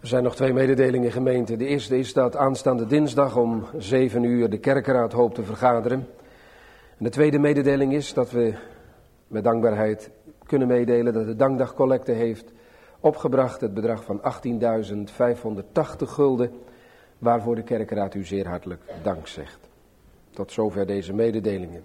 Er zijn nog 2 mededelingen, gemeente. De eerste is dat aanstaande dinsdag om 7 uur de kerkenraad hoopt te vergaderen. En de tweede mededeling is dat we met dankbaarheid kunnen meedelen dat de dankdagcollecte heeft opgebracht het bedrag van 18.580 gulden, waarvoor de kerkenraad u zeer hartelijk dank zegt. Tot zover deze mededelingen.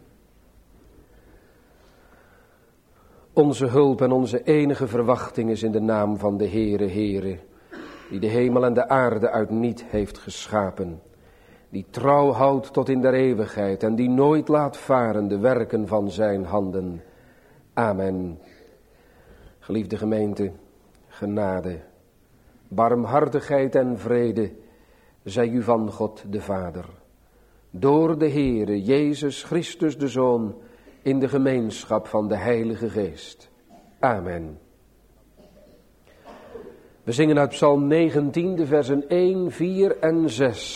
Onze hulp en onze enige verwachting is in de naam van de Heere, die de hemel en de aarde uit niet heeft geschapen, die trouw houdt tot in der eeuwigheid en die nooit laat varen de werken van zijn handen. Amen. Geliefde gemeente, genade, barmhartigheid en vrede zij u van God de Vader, door de Heere Jezus Christus de Zoon, in de gemeenschap van de Heilige Geest. Amen. We zingen uit Psalm 19, de versen 1, 4 en 6.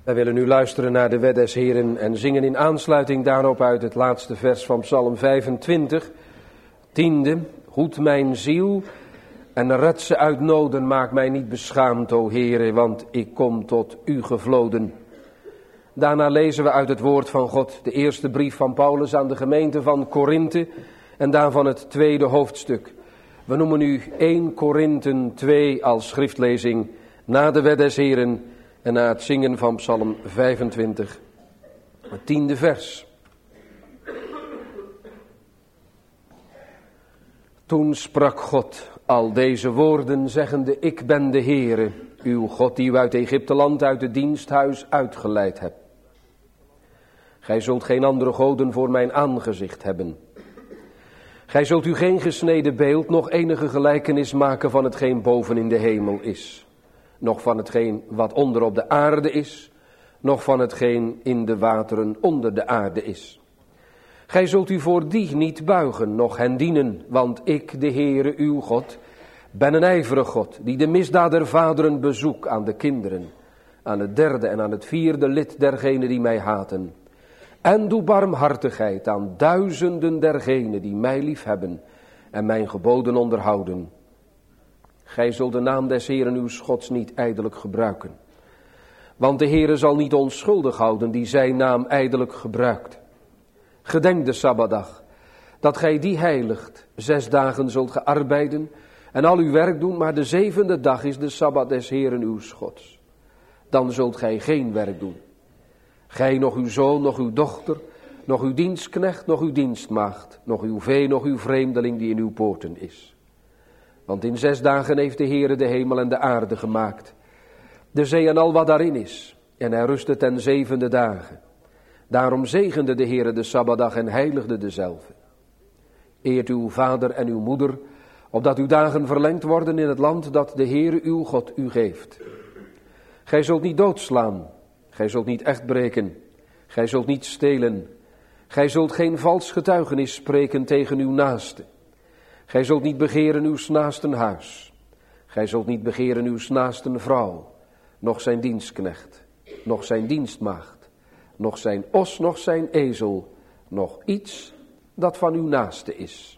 Wij willen nu luisteren naar de wet des Heren en zingen in aansluiting daarop uit het laatste vers van Psalm 25, 10e. Hoed mijn ziel en red ze uit noden, maak mij niet beschaamd, o Heere, want ik kom tot u gevloden. Daarna lezen we uit het woord van God de eerste brief van Paulus aan de gemeente van Korinthe en daarvan het tweede hoofdstuk. We noemen nu 1 Korinthe 2 als schriftlezing na de wet des Heren en na het zingen van Psalm 25, het 10e vers. Toen sprak God al deze woorden, zeggende: Ik ben de Heere, uw God, die u uit Egypteland, uit het diensthuis uitgeleid hebt. Gij zult geen andere goden voor mijn aangezicht hebben. Gij zult u geen gesneden beeld, noch enige gelijkenis maken van hetgeen boven in de hemel is, noch van hetgeen wat onder op de aarde is, noch van hetgeen in de wateren onder de aarde is. Gij zult u voor die niet buigen, noch hen dienen, want ik, de Heere, uw God, ben een ijverig God, die de misdaad der vaderen bezoek aan de kinderen, aan het derde en aan het vierde lid dergenen die mij haten. En doe barmhartigheid aan duizenden dergenen die mij liefhebben en mijn geboden onderhouden. Gij zult de naam des Heeren uws Gods niet ijdelijk gebruiken. Want de Heere zal niet onschuldig houden die zijn naam ijdelijk gebruikt. Gedenk de Sabbatdag, dat gij die heiligt. 6 dagen zult ge arbeiden en al uw werk doen, maar de 7e dag is de Sabbat des Heeren uws Gods. Dan zult gij geen werk doen. Gij, nog uw zoon, nog uw dochter, nog uw dienstknecht, nog uw dienstmaagd, nog uw vee, nog uw vreemdeling die in uw poorten is. Want in 6 dagen heeft de Heere de hemel en de aarde gemaakt, de zee en al wat daarin is, en hij rustte ten 7e dagen. Daarom zegende de Heere de Sabbatdag en heiligde dezelve. Eert uw vader en uw moeder, opdat uw dagen verlengd worden in het land dat de Heere uw God u geeft. Gij zult niet doodslaan, gij zult niet echt breken, gij zult niet stelen, gij zult geen vals getuigenis spreken tegen uw naaste. Gij zult niet begeren uws naasten huis, gij zult niet begeren uws naasten vrouw, noch zijn dienstknecht, noch zijn dienstmaagd, noch zijn os, noch zijn ezel, noch iets dat van uw naaste is.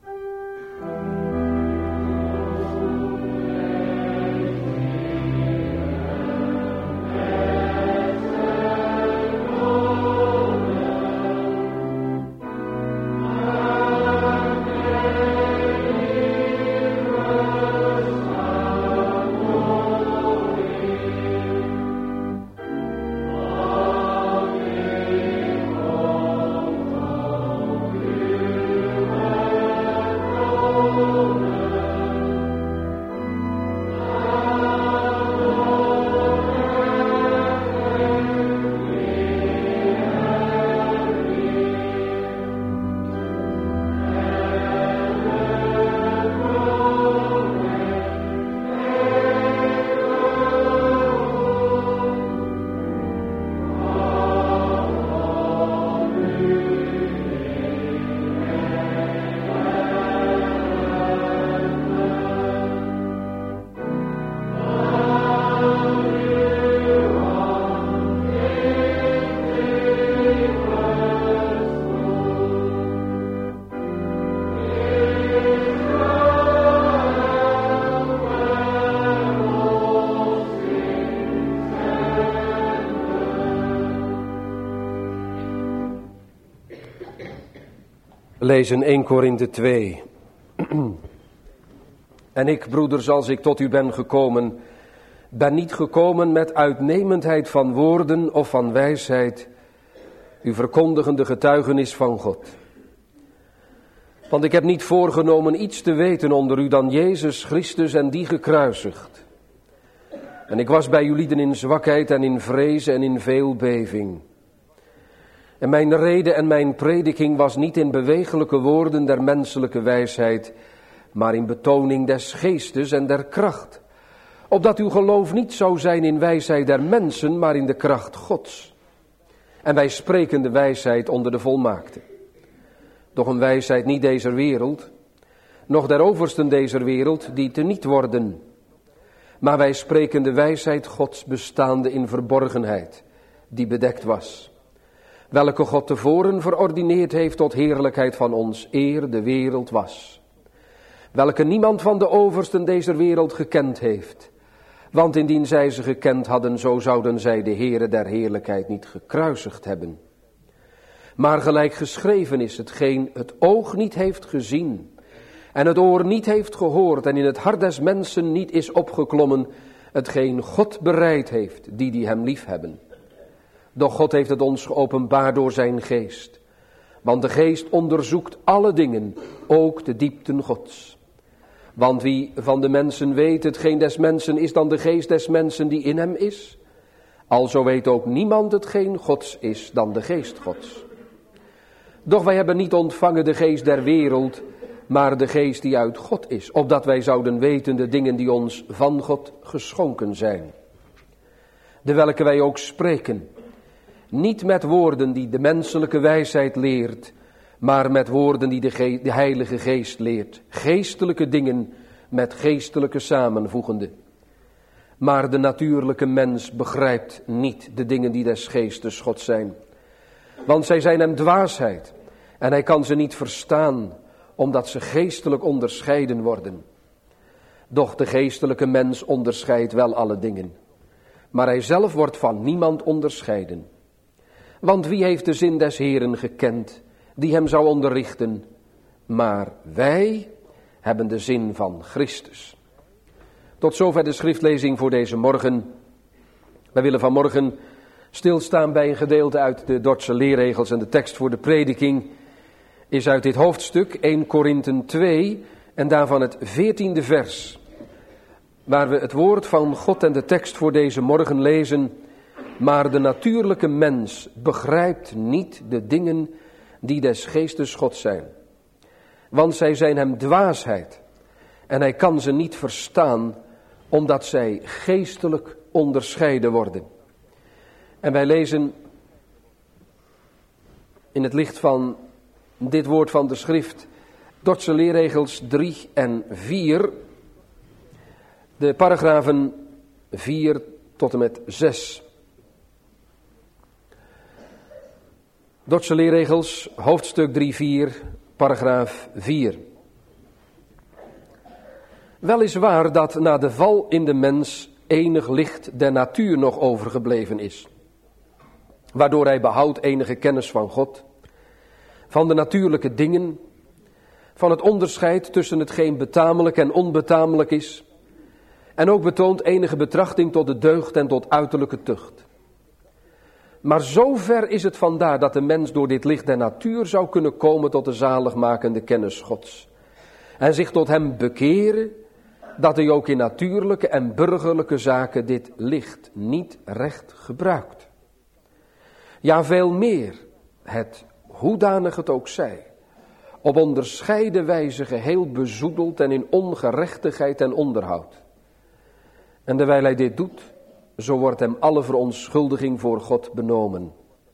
Lezen 1 Korinthe 2. En ik, broeders, als ik tot u ben gekomen, ben niet gekomen met uitnemendheid van woorden of van wijsheid, u verkondigende getuigenis van God. Want ik heb niet voorgenomen iets te weten onder u dan Jezus Christus en die gekruisigd. En ik was bij ulieden in zwakheid en in vrees en in veel beving. En mijn rede en mijn prediking was niet in bewegelijke woorden der menselijke wijsheid, maar in betoning des geestes en der kracht. Opdat uw geloof niet zou zijn in wijsheid der mensen, maar in de kracht Gods. En wij spreken de wijsheid onder de volmaakten. Doch een wijsheid niet deze wereld, noch der oversten deze wereld, die teniet worden. Maar wij spreken de wijsheid Gods bestaande in verborgenheid, die bedekt was, welke God tevoren verordineerd heeft tot heerlijkheid van ons, eer de wereld was, welke niemand van de oversten deze wereld gekend heeft, want indien zij ze gekend hadden, zo zouden zij de Heere der heerlijkheid niet gekruisigd hebben. Maar gelijk geschreven is, hetgeen het oog niet heeft gezien en het oor niet heeft gehoord en in het hart des mensen niet is opgeklommen, hetgeen God bereid heeft, die hem lief hebben. Doch God heeft het ons geopenbaard door zijn geest. Want de geest onderzoekt alle dingen, ook de diepten Gods. Want wie van de mensen weet hetgeen des mensen is dan de geest des mensen die in hem is? Alzo weet ook niemand hetgeen Gods is dan de geest Gods. Doch wij hebben niet ontvangen de geest der wereld, maar de geest die uit God is, opdat wij zouden weten de dingen die ons van God geschonken zijn. De welke wij ook spreken, niet met woorden die de menselijke wijsheid leert, maar met woorden die de Heilige Geest leert, geestelijke dingen met geestelijke samenvoegende. Maar de natuurlijke mens begrijpt niet de dingen die des geestes God zijn, want zij zijn hem dwaasheid en hij kan ze niet verstaan, omdat ze geestelijk onderscheiden worden. Doch de geestelijke mens onderscheidt wel alle dingen, maar hij zelf wordt van niemand onderscheiden. Want wie heeft de zin des Heeren gekend, die hem zou onderrichten? Maar wij hebben de zin van Christus. Tot zover de schriftlezing voor deze morgen. Wij willen vanmorgen stilstaan bij een gedeelte uit de Dordtse leerregels en de tekst voor de prediking is uit dit hoofdstuk 1 Korinthen 2 en daarvan het 14e vers, waar we het woord van God en de tekst voor deze morgen lezen. Maar de natuurlijke mens begrijpt niet de dingen die des geestes God zijn, want zij zijn hem dwaasheid en hij kan ze niet verstaan, omdat zij geestelijk onderscheiden worden. En wij lezen in het licht van dit woord van de schrift, Dordtse leerregels 3 en 4, de paragrafen 4 tot en met 6. Dordtse leerregels, hoofdstuk 3-4, paragraaf 4. Wel is waar dat na de val in de mens enig licht der natuur nog overgebleven is, waardoor hij behoudt enige kennis van God, van de natuurlijke dingen, van het onderscheid tussen hetgeen betamelijk en onbetamelijk is, en ook betoont enige betrachting tot de deugd en tot uiterlijke tucht. Maar zover is het vandaar dat de mens door dit licht der natuur zou kunnen komen tot de zaligmakende kennis Gods, en zich tot hem bekeren, dat hij ook in natuurlijke en burgerlijke zaken dit licht niet recht gebruikt. Ja, veel meer, het hoedanig het ook zij, op onderscheiden wijze geheel bezoedeld en in ongerechtigheid en onderhoud. En terwijl hij dit doet, zo wordt hem alle verontschuldiging voor God benomen.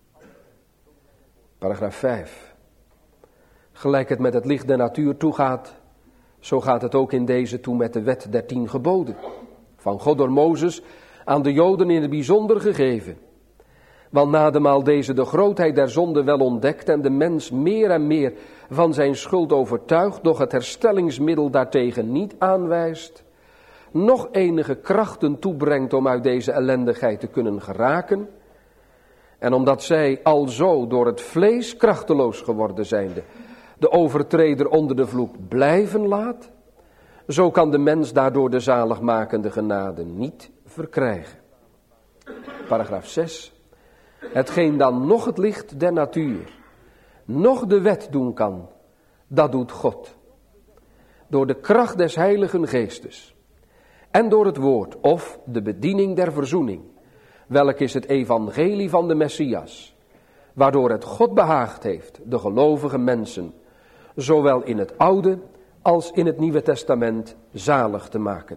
Paragraaf 5. Gelijk het met het licht der natuur toegaat, zo gaat het ook in deze toe met de wet der 10 geboden. Van God door Mozes aan de Joden in het bijzonder gegeven. Want nademaal deze de grootheid der zonde wel ontdekt en de mens meer en meer van zijn schuld overtuigt, doch het herstellingsmiddel daartegen niet aanwijst, nog enige krachten toebrengt om uit deze ellendigheid te kunnen geraken, en omdat zij alzo door het vlees krachteloos geworden zijnde, de overtreder onder de vloek blijven laat, zo kan de mens daardoor de zaligmakende genade niet verkrijgen. Paragraaf 6. Hetgeen dan nog het licht der natuur, nog de wet doen kan, dat doet God. Door de kracht des Heiligen Geestes en door het woord of de bediening der verzoening, welk is het evangelie van de Messias, waardoor het God behaagd heeft de gelovige mensen, zowel in het Oude als in het Nieuwe Testament, zalig te maken.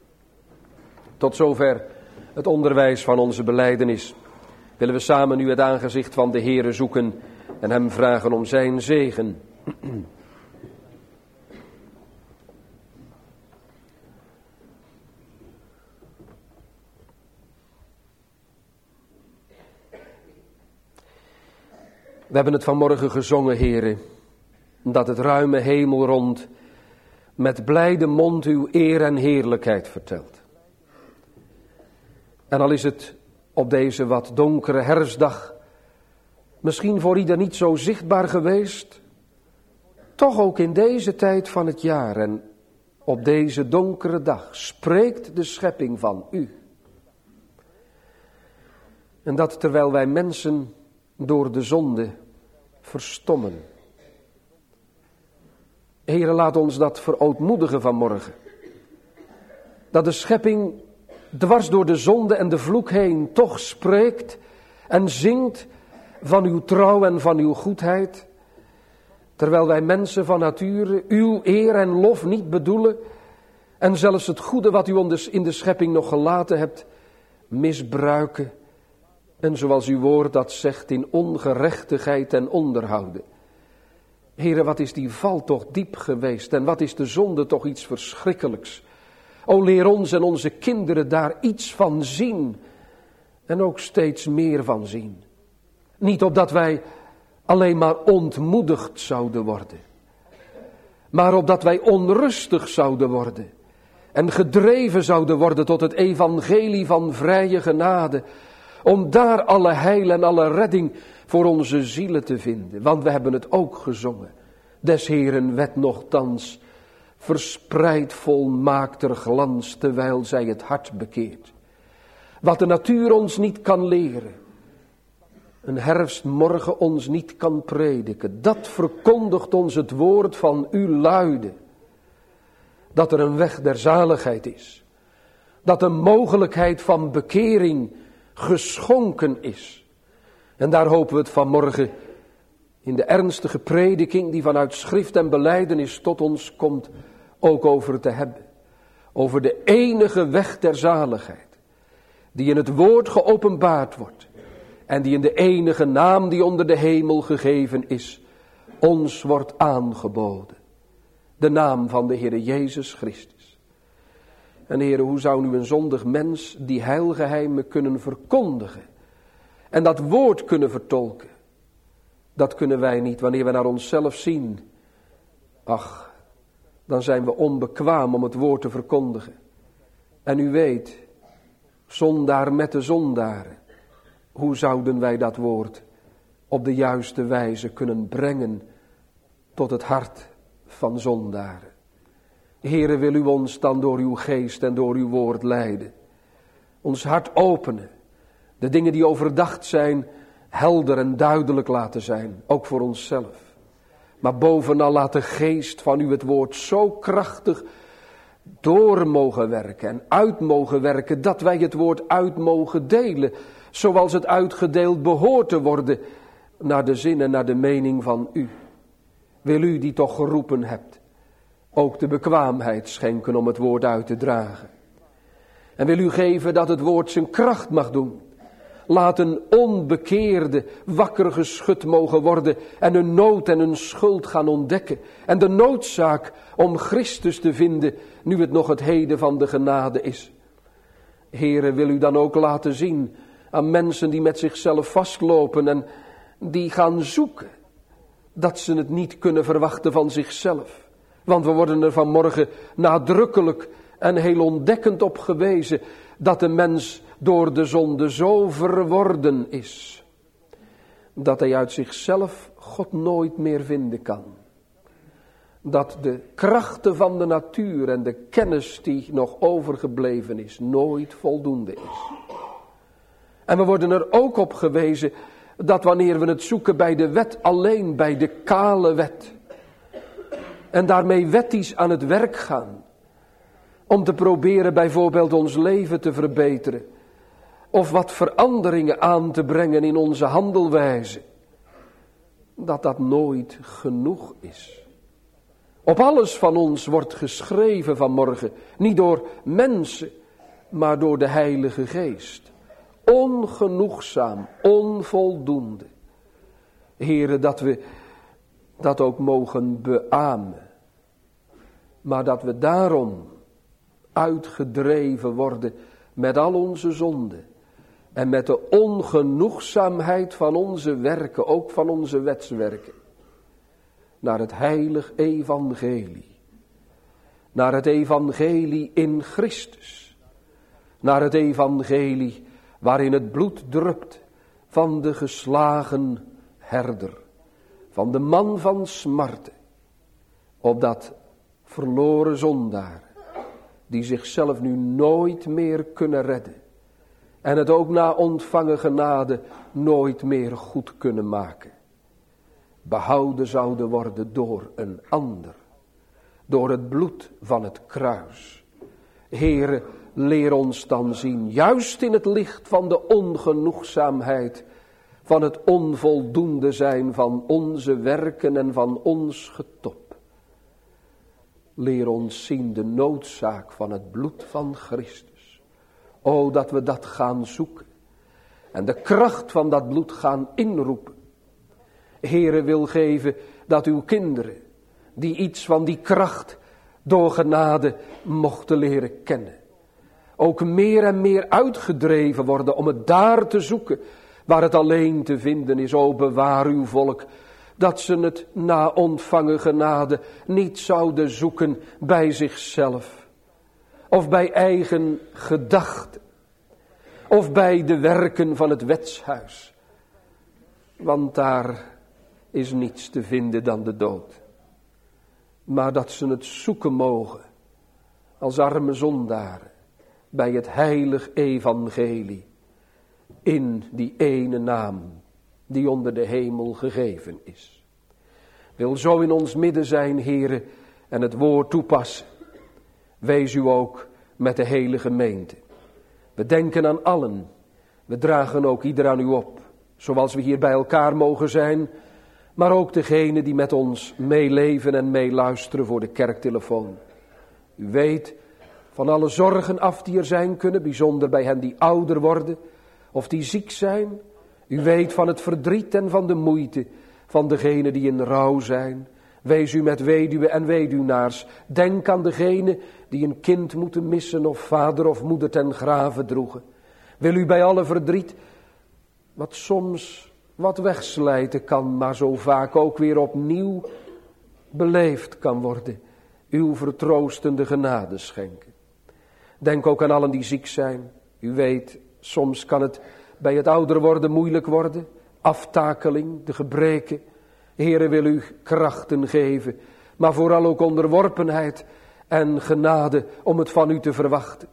Tot zover het onderwijs van onze belijdenis. Willen we samen nu het aangezicht van de Heere zoeken en hem vragen om zijn zegen. We hebben het vanmorgen gezongen, Heere, dat het ruime hemelrond met blijde mond uw eer en heerlijkheid vertelt. En al is het op deze wat donkere herfstdag misschien voor ieder niet zo zichtbaar geweest, toch ook in deze tijd van het jaar en op deze donkere dag spreekt de schepping van u. En dat terwijl wij mensen door de zonde verstommen. Heere, laat ons dat verootmoedigen vanmorgen. Dat de schepping dwars door de zonde en de vloek heen toch spreekt en zingt van uw trouw en van uw goedheid. Terwijl wij mensen van nature uw eer en lof niet bedoelen en zelfs het goede wat u in de schepping nog gelaten hebt misbruiken. En zoals uw woord dat zegt, in ongerechtigheid en onderhouden. Heere, wat is die val toch diep geweest en wat is de zonde toch iets verschrikkelijks. O, leer ons en onze kinderen daar iets van zien en ook steeds meer van zien. Niet opdat wij alleen maar ontmoedigd zouden worden, maar opdat wij onrustig zouden worden en gedreven zouden worden tot het evangelie van vrije genade, om daar alle heil en alle redding voor onze zielen te vinden. Want we hebben het ook gezongen. Des Heeren wet nochtans verspreidt volmaakter glans, terwijl zij het hart bekeert. Wat de natuur ons niet kan leren, een herfstmorgen ons niet kan prediken, dat verkondigt ons het woord van u luide. Dat er een weg der zaligheid is. Dat een mogelijkheid van bekering geschonken is. En daar hopen we het vanmorgen in de ernstige prediking die vanuit schrift en belijdenis tot ons komt ook over te hebben. Over de enige weg der zaligheid die in het woord geopenbaard wordt en die in de enige naam die onder de hemel gegeven is ons wordt aangeboden. De naam van de Heere Jezus Christus. En Heere, hoe zou nu een zondig mens die heilgeheimen kunnen verkondigen en dat woord kunnen vertolken? Dat kunnen wij niet wanneer we naar onszelf zien. Ach, dan zijn we onbekwaam om het woord te verkondigen. En u weet, zondaar met de zondaren, hoe zouden wij dat woord op de juiste wijze kunnen brengen tot het hart van zondaren? Heere, wil u ons dan door uw geest en door uw woord leiden. Ons hart openen. De dingen die overdacht zijn, helder en duidelijk laten zijn. Ook voor onszelf. Maar bovenal laat de geest van u het woord zo krachtig door mogen werken en uit mogen werken, dat wij het woord uit mogen delen. Zoals het uitgedeeld behoort te worden, naar de zin en naar de mening van u. Wil u die toch geroepen hebt, ook de bekwaamheid schenken om het woord uit te dragen. En wil u geven dat het woord zijn kracht mag doen. Laat een onbekeerde wakker geschud mogen worden en hun nood en hun schuld gaan ontdekken. En de noodzaak om Christus te vinden, nu het nog het heden van de genade is. Heere, wil u dan ook laten zien aan mensen die met zichzelf vastlopen en die gaan zoeken, dat ze het niet kunnen verwachten van zichzelf. Want we worden er vanmorgen nadrukkelijk en heel ontdekkend op gewezen dat de mens door de zonde zo verworden is, dat hij uit zichzelf God nooit meer vinden kan. Dat de krachten van de natuur en de kennis die nog overgebleven is, nooit voldoende is. En we worden er ook op gewezen dat wanneer we het zoeken bij de wet alleen, bij de kale wet, en daarmee wettisch aan het werk gaan, om te proberen bijvoorbeeld ons leven te verbeteren, of wat veranderingen aan te brengen in onze handelwijze, dat dat nooit genoeg is. Op alles van ons wordt geschreven vanmorgen, niet door mensen, maar door de Heilige Geest. Ongenoegzaam, onvoldoende. Heere, dat we dat ook mogen beamen, maar dat we daarom uitgedreven worden met al onze zonden en met de ongenoegzaamheid van onze werken, ook van onze wetswerken, naar het heilig evangelie. Naar het evangelie in Christus. Naar het evangelie waarin het bloed drupt van de geslagen herder. Van de man van smarten. Opdat verloren zondaren, die zichzelf nu nooit meer kunnen redden. En het ook na ontvangen genade nooit meer goed kunnen maken. Behouden zouden worden door een ander. Door het bloed van het kruis. Heere, leer ons dan zien, juist in het licht van de ongenoegzaamheid, van het onvoldoende zijn van onze werken en van ons getop. Leer ons zien de noodzaak van het bloed van Christus. O, dat we dat gaan zoeken. En de kracht van dat bloed gaan inroepen. Heere, wil geven dat uw kinderen, die iets van die kracht door genade mochten leren kennen, ook meer en meer uitgedreven worden om het daar te zoeken waar het alleen te vinden is. O, bewaar uw volk, dat ze het na ontvangen genade niet zouden zoeken bij zichzelf, of bij eigen gedachten, of bij de werken van het wetshuis. Want daar is niets te vinden dan de dood. Maar dat ze het zoeken mogen, als arme zondaren, bij het heilig evangelie, in die ene naam, die onder de hemel gegeven is. Wil zo in ons midden zijn, Heere, en het woord toepassen. Wees u ook met de hele gemeente. We denken aan allen. We dragen ook ieder aan u op. Zoals we hier bij elkaar mogen zijn. Maar ook degenen die met ons meeleven en meeluisteren voor de kerktelefoon. U weet van alle zorgen af die er zijn kunnen. Bijzonder bij hen die ouder worden. Of die ziek zijn. U weet van het verdriet en van de moeite van degenen die in rouw zijn. Wees u met weduwe en weduwnaars. Denk aan degenen die een kind moeten missen of vader of moeder ten grave droegen. Wil u bij alle verdriet, wat soms wat wegslijten kan, maar zo vaak ook weer opnieuw beleefd kan worden, uw vertroostende genade schenken. Denk ook aan allen die ziek zijn. U weet, soms kan het bij het ouder worden moeilijk worden. Aftakeling, de gebreken. Heere, wil u krachten geven, maar vooral ook onderworpenheid en genade om het van u te verwachten.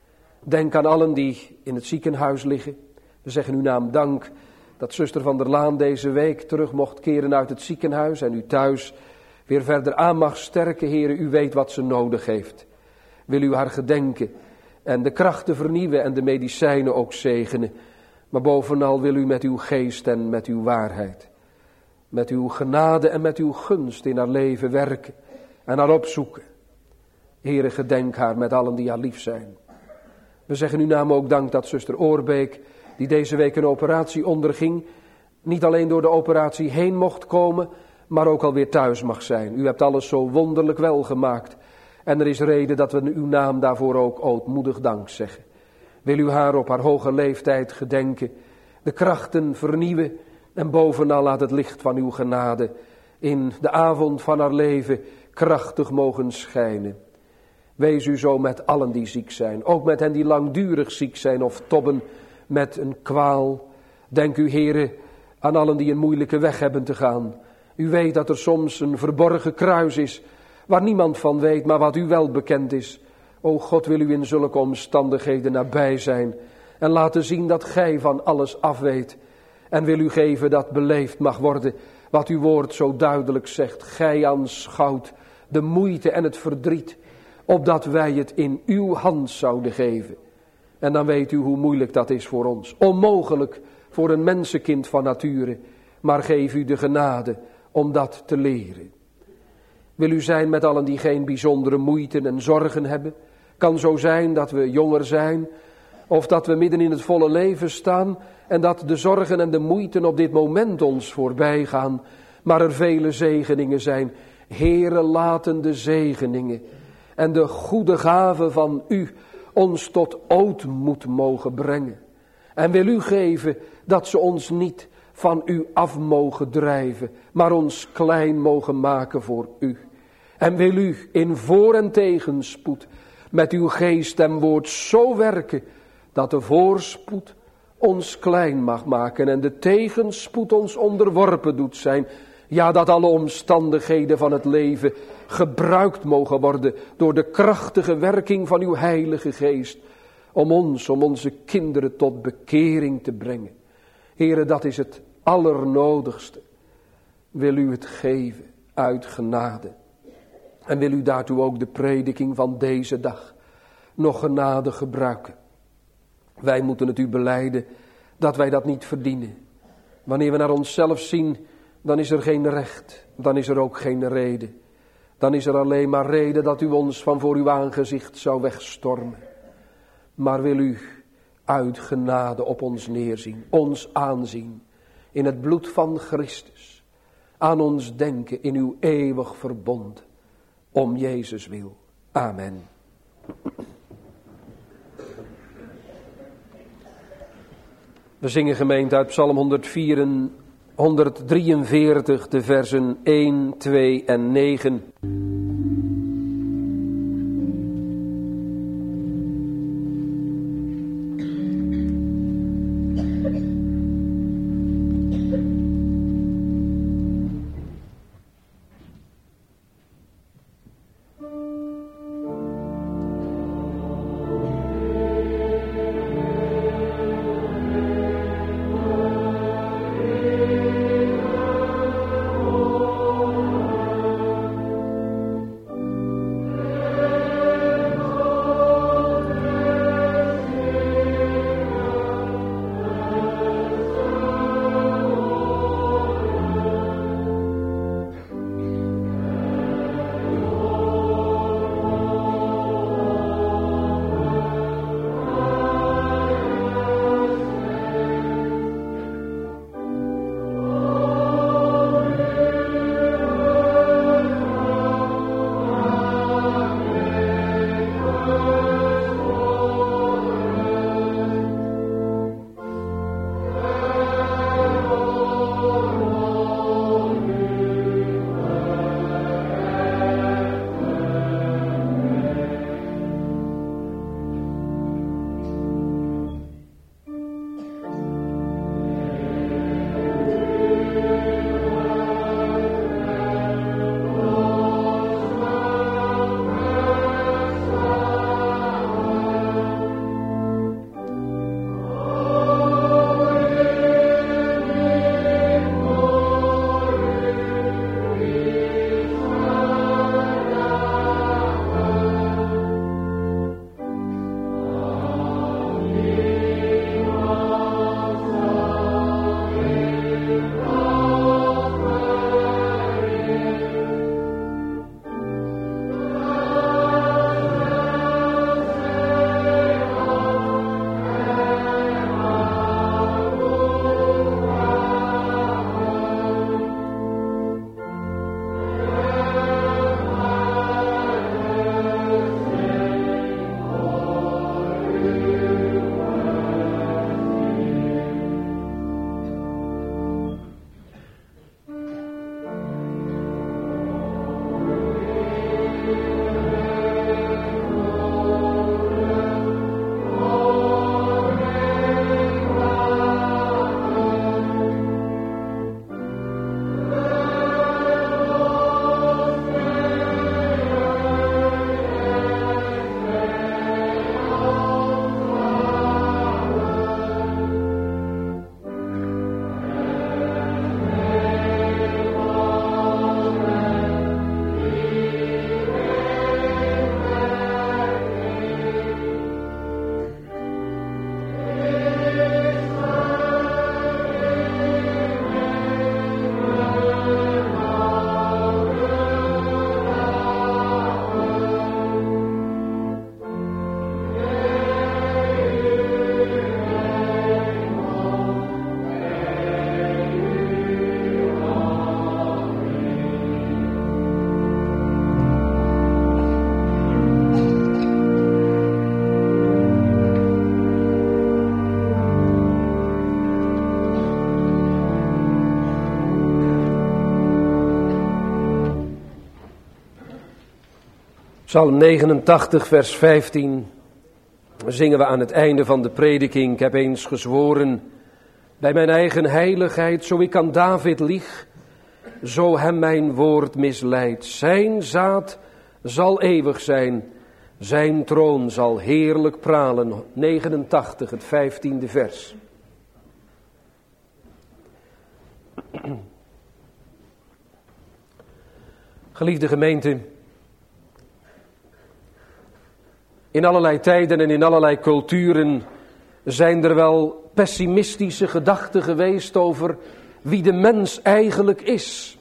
Denk aan allen die in het ziekenhuis liggen. We zeggen uw naam dank dat zuster Van der Laan deze week terug mocht keren uit het ziekenhuis en u thuis weer verder aan mag sterken. Heere, u weet wat ze nodig heeft. Wil u haar gedenken en de krachten vernieuwen en de medicijnen ook zegenen. Maar bovenal wil u met uw geest en met uw waarheid, met uw genade en met uw gunst in haar leven werken en haar opzoeken. Heere, gedenk haar met allen die haar lief zijn. We zeggen uw naam ook dank dat zuster Oorbeek, die deze week een operatie onderging, niet alleen door de operatie heen mocht komen, maar ook alweer thuis mag zijn. U hebt alles zo wonderlijk wel gemaakt. En er is reden dat we uw naam daarvoor ook ootmoedig dank zeggen. Wil u haar op haar hoge leeftijd gedenken, de krachten vernieuwen en bovenal laat het licht van uw genade in de avond van haar leven krachtig mogen schijnen. Wees u zo met allen die ziek zijn, ook met hen die langdurig ziek zijn of tobben met een kwaal. Denk u, Heere, aan allen die een moeilijke weg hebben te gaan. U weet dat er soms een verborgen kruis is, waar niemand van weet, maar wat u wel bekend is. O God, wil u in zulke omstandigheden nabij zijn en laten zien dat gij van alles afweet. En wil u geven dat beleefd mag worden wat uw woord zo duidelijk zegt. Gij aanschouwt de moeite en het verdriet, opdat wij het in uw hand zouden geven. En dan weet u hoe moeilijk dat is voor ons. Onmogelijk voor een mensenkind van nature, maar geef u de genade om dat te leren. Wil u zijn met allen die geen bijzondere moeite en zorgen hebben. Kan zo zijn dat we jonger zijn, of dat we midden in het volle leven staan en dat de zorgen en de moeiten op dit moment ons voorbij gaan, maar er vele zegeningen zijn. Heere, laten de zegeningen en de goede gaven van u ons tot ootmoed mogen brengen. En wil u geven dat ze ons niet van u af mogen drijven, maar ons klein mogen maken voor u. En wil u in voor- en tegenspoed met uw geest en woord zo werken, dat de voorspoed ons klein mag maken en de tegenspoed ons onderworpen doet zijn. Ja, dat alle omstandigheden van het leven gebruikt mogen worden door de krachtige werking van uw Heilige Geest. Om onze kinderen tot bekering te brengen. Heere, dat is het allernodigste. Wil u het geven uit genade. En wil u daartoe ook de prediking van deze dag nog genade gebruiken. Wij moeten het u belijden dat wij dat niet verdienen. Wanneer we naar onszelf zien, dan is er geen recht. Dan is er ook geen reden. Dan is er alleen maar reden dat u ons van voor uw aangezicht zou wegstormen. Maar wil u uit genade op ons neerzien, ons aanzien in het bloed van Christus. Aan ons denken in uw eeuwig verbond. Om Jezus wil. Amen. We zingen gemeente uit Psalm 143, de versen 1, 2 en 9. Psalm 89, vers 15, zingen we aan het einde van de prediking. Ik heb eens gezworen, bij mijn eigen heiligheid, zo ik aan David lieg, zo hem mijn woord misleidt. Zijn zaad zal eeuwig zijn, zijn troon zal heerlijk pralen. 89, het 15e vers. Geliefde gemeente, in allerlei tijden en in allerlei culturen zijn er wel pessimistische gedachten geweest over wie de mens eigenlijk is.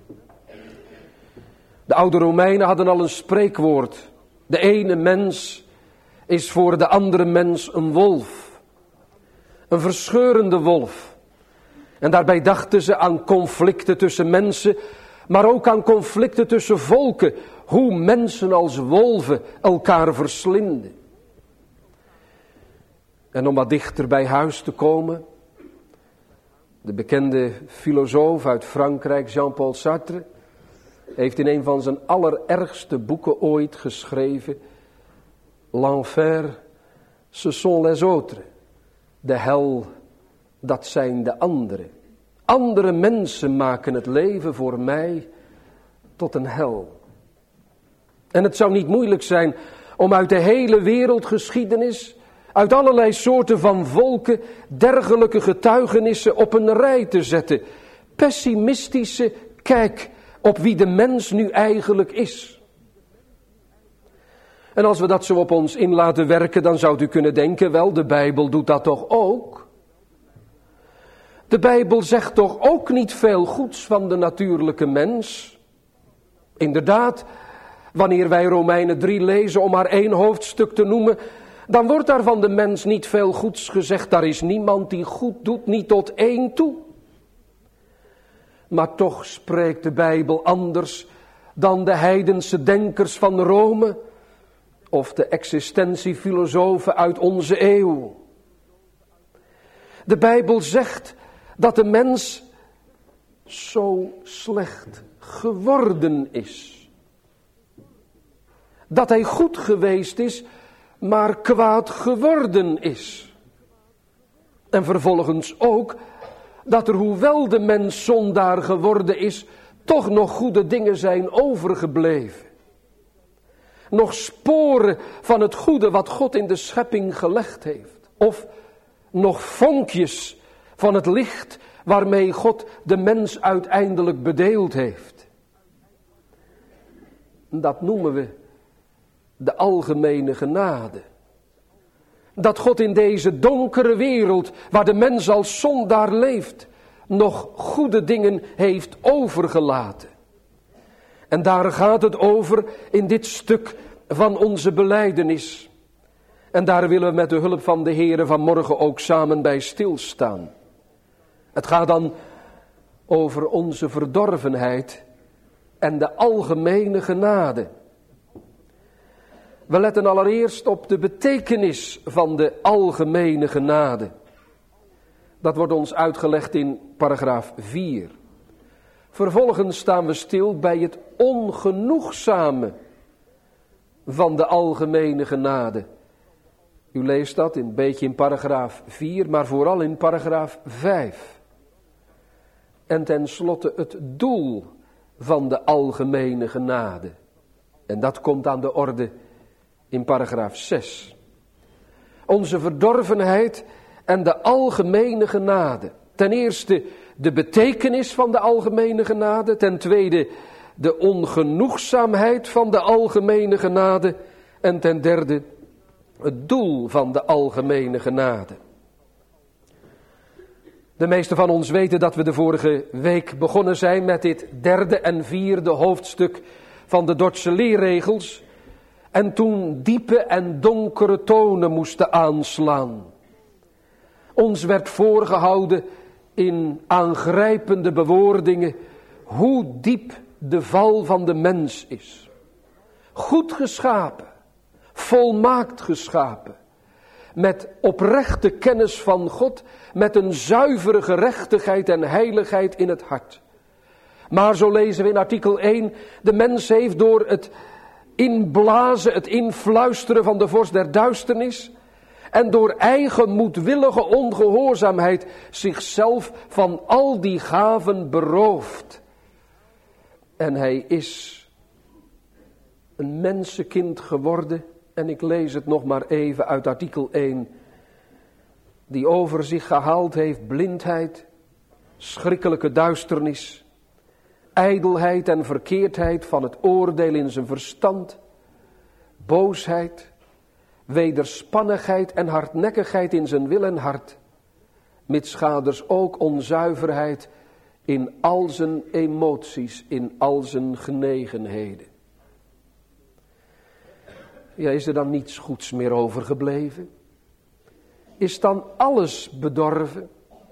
De oude Romeinen hadden al een spreekwoord. De ene mens is voor de andere mens een wolf. Een verscheurende wolf. En daarbij dachten ze aan conflicten tussen mensen, maar ook aan conflicten tussen volken. Hoe mensen als wolven elkaar verslinden. En om wat dichter bij huis te komen, de bekende filosoof uit Frankrijk, Jean-Paul Sartre, heeft in een van zijn allerergste boeken ooit geschreven: L'enfer, ce sont les autres. De hel, dat zijn de anderen. Andere mensen maken het leven voor mij tot een hel. En het zou niet moeilijk zijn om uit de hele wereldgeschiedenis, uit allerlei soorten van volken, dergelijke getuigenissen op een rij te zetten. Pessimistische kijk op wie de mens nu eigenlijk is. En als we dat zo op ons in laten werken, dan zou u kunnen denken, wel, de Bijbel doet dat toch ook? De Bijbel zegt toch ook niet veel goeds van de natuurlijke mens? Inderdaad, wanneer wij Romeinen 3 lezen, om maar 1 hoofdstuk te noemen, dan wordt daar van de mens niet veel goeds gezegd. Daar is niemand die goed doet, niet tot 1 toe. Maar toch spreekt de Bijbel anders dan de heidense denkers van Rome of de existentiefilosofen uit onze eeuw. De Bijbel zegt dat de mens zo slecht geworden is. Dat hij goed geweest is, maar kwaad geworden is. En vervolgens ook dat er, hoewel de mens zondaar geworden is, toch nog goede dingen zijn overgebleven. Nog sporen van het goede wat God in de schepping gelegd heeft. Of nog vonkjes van het licht waarmee God de mens uiteindelijk bedeeld heeft. Dat noemen we de algemene genade. Dat God in deze donkere wereld, waar de mens als zondaar leeft, nog goede dingen heeft overgelaten. En daar gaat het over in dit stuk van onze belijdenis. En daar willen we met de hulp van de Heere vanmorgen ook samen bij stilstaan. Het gaat dan over onze verdorvenheid en de algemene genade. We letten allereerst op de betekenis van de algemene genade. Dat wordt ons uitgelegd in paragraaf 4. Vervolgens staan we stil bij het ongenoegzame van de algemene genade. U leest dat een beetje in paragraaf 4, maar vooral in paragraaf 5. En tenslotte het doel van de algemene genade. En dat komt aan de orde in paragraaf 6. Onze verdorvenheid en de algemene genade. Ten eerste de betekenis van de algemene genade. Ten tweede de ongenoegzaamheid van de algemene genade. En ten derde het doel van de algemene genade. De meesten van ons weten dat we de vorige week begonnen zijn met dit 3e en 4e hoofdstuk van de Dordtse leerregels. En toen diepe en donkere tonen moesten aanslaan. Ons werd voorgehouden in aangrijpende bewoordingen hoe diep de val van de mens is. Goed geschapen, volmaakt geschapen, met oprechte kennis van God, met een zuivere gerechtigheid en heiligheid in het hart. Maar zo lezen we in artikel 1, de mens heeft door het inblazen, het influisteren van de vorst der duisternis. En door eigen moedwillige ongehoorzaamheid zichzelf van al die gaven berooft. En hij is een mensenkind geworden. En ik lees het nog maar even uit artikel 1. Die over zich gehaald heeft blindheid, schrikkelijke duisternis, ijdelheid en verkeerdheid van het oordeel in zijn verstand, boosheid, wederspannigheid en hardnekkigheid in zijn wil en hart, mitsgaders ook onzuiverheid in al zijn emoties, in al zijn genegenheden. Ja, is er dan niets goeds meer overgebleven? Is dan alles bedorven?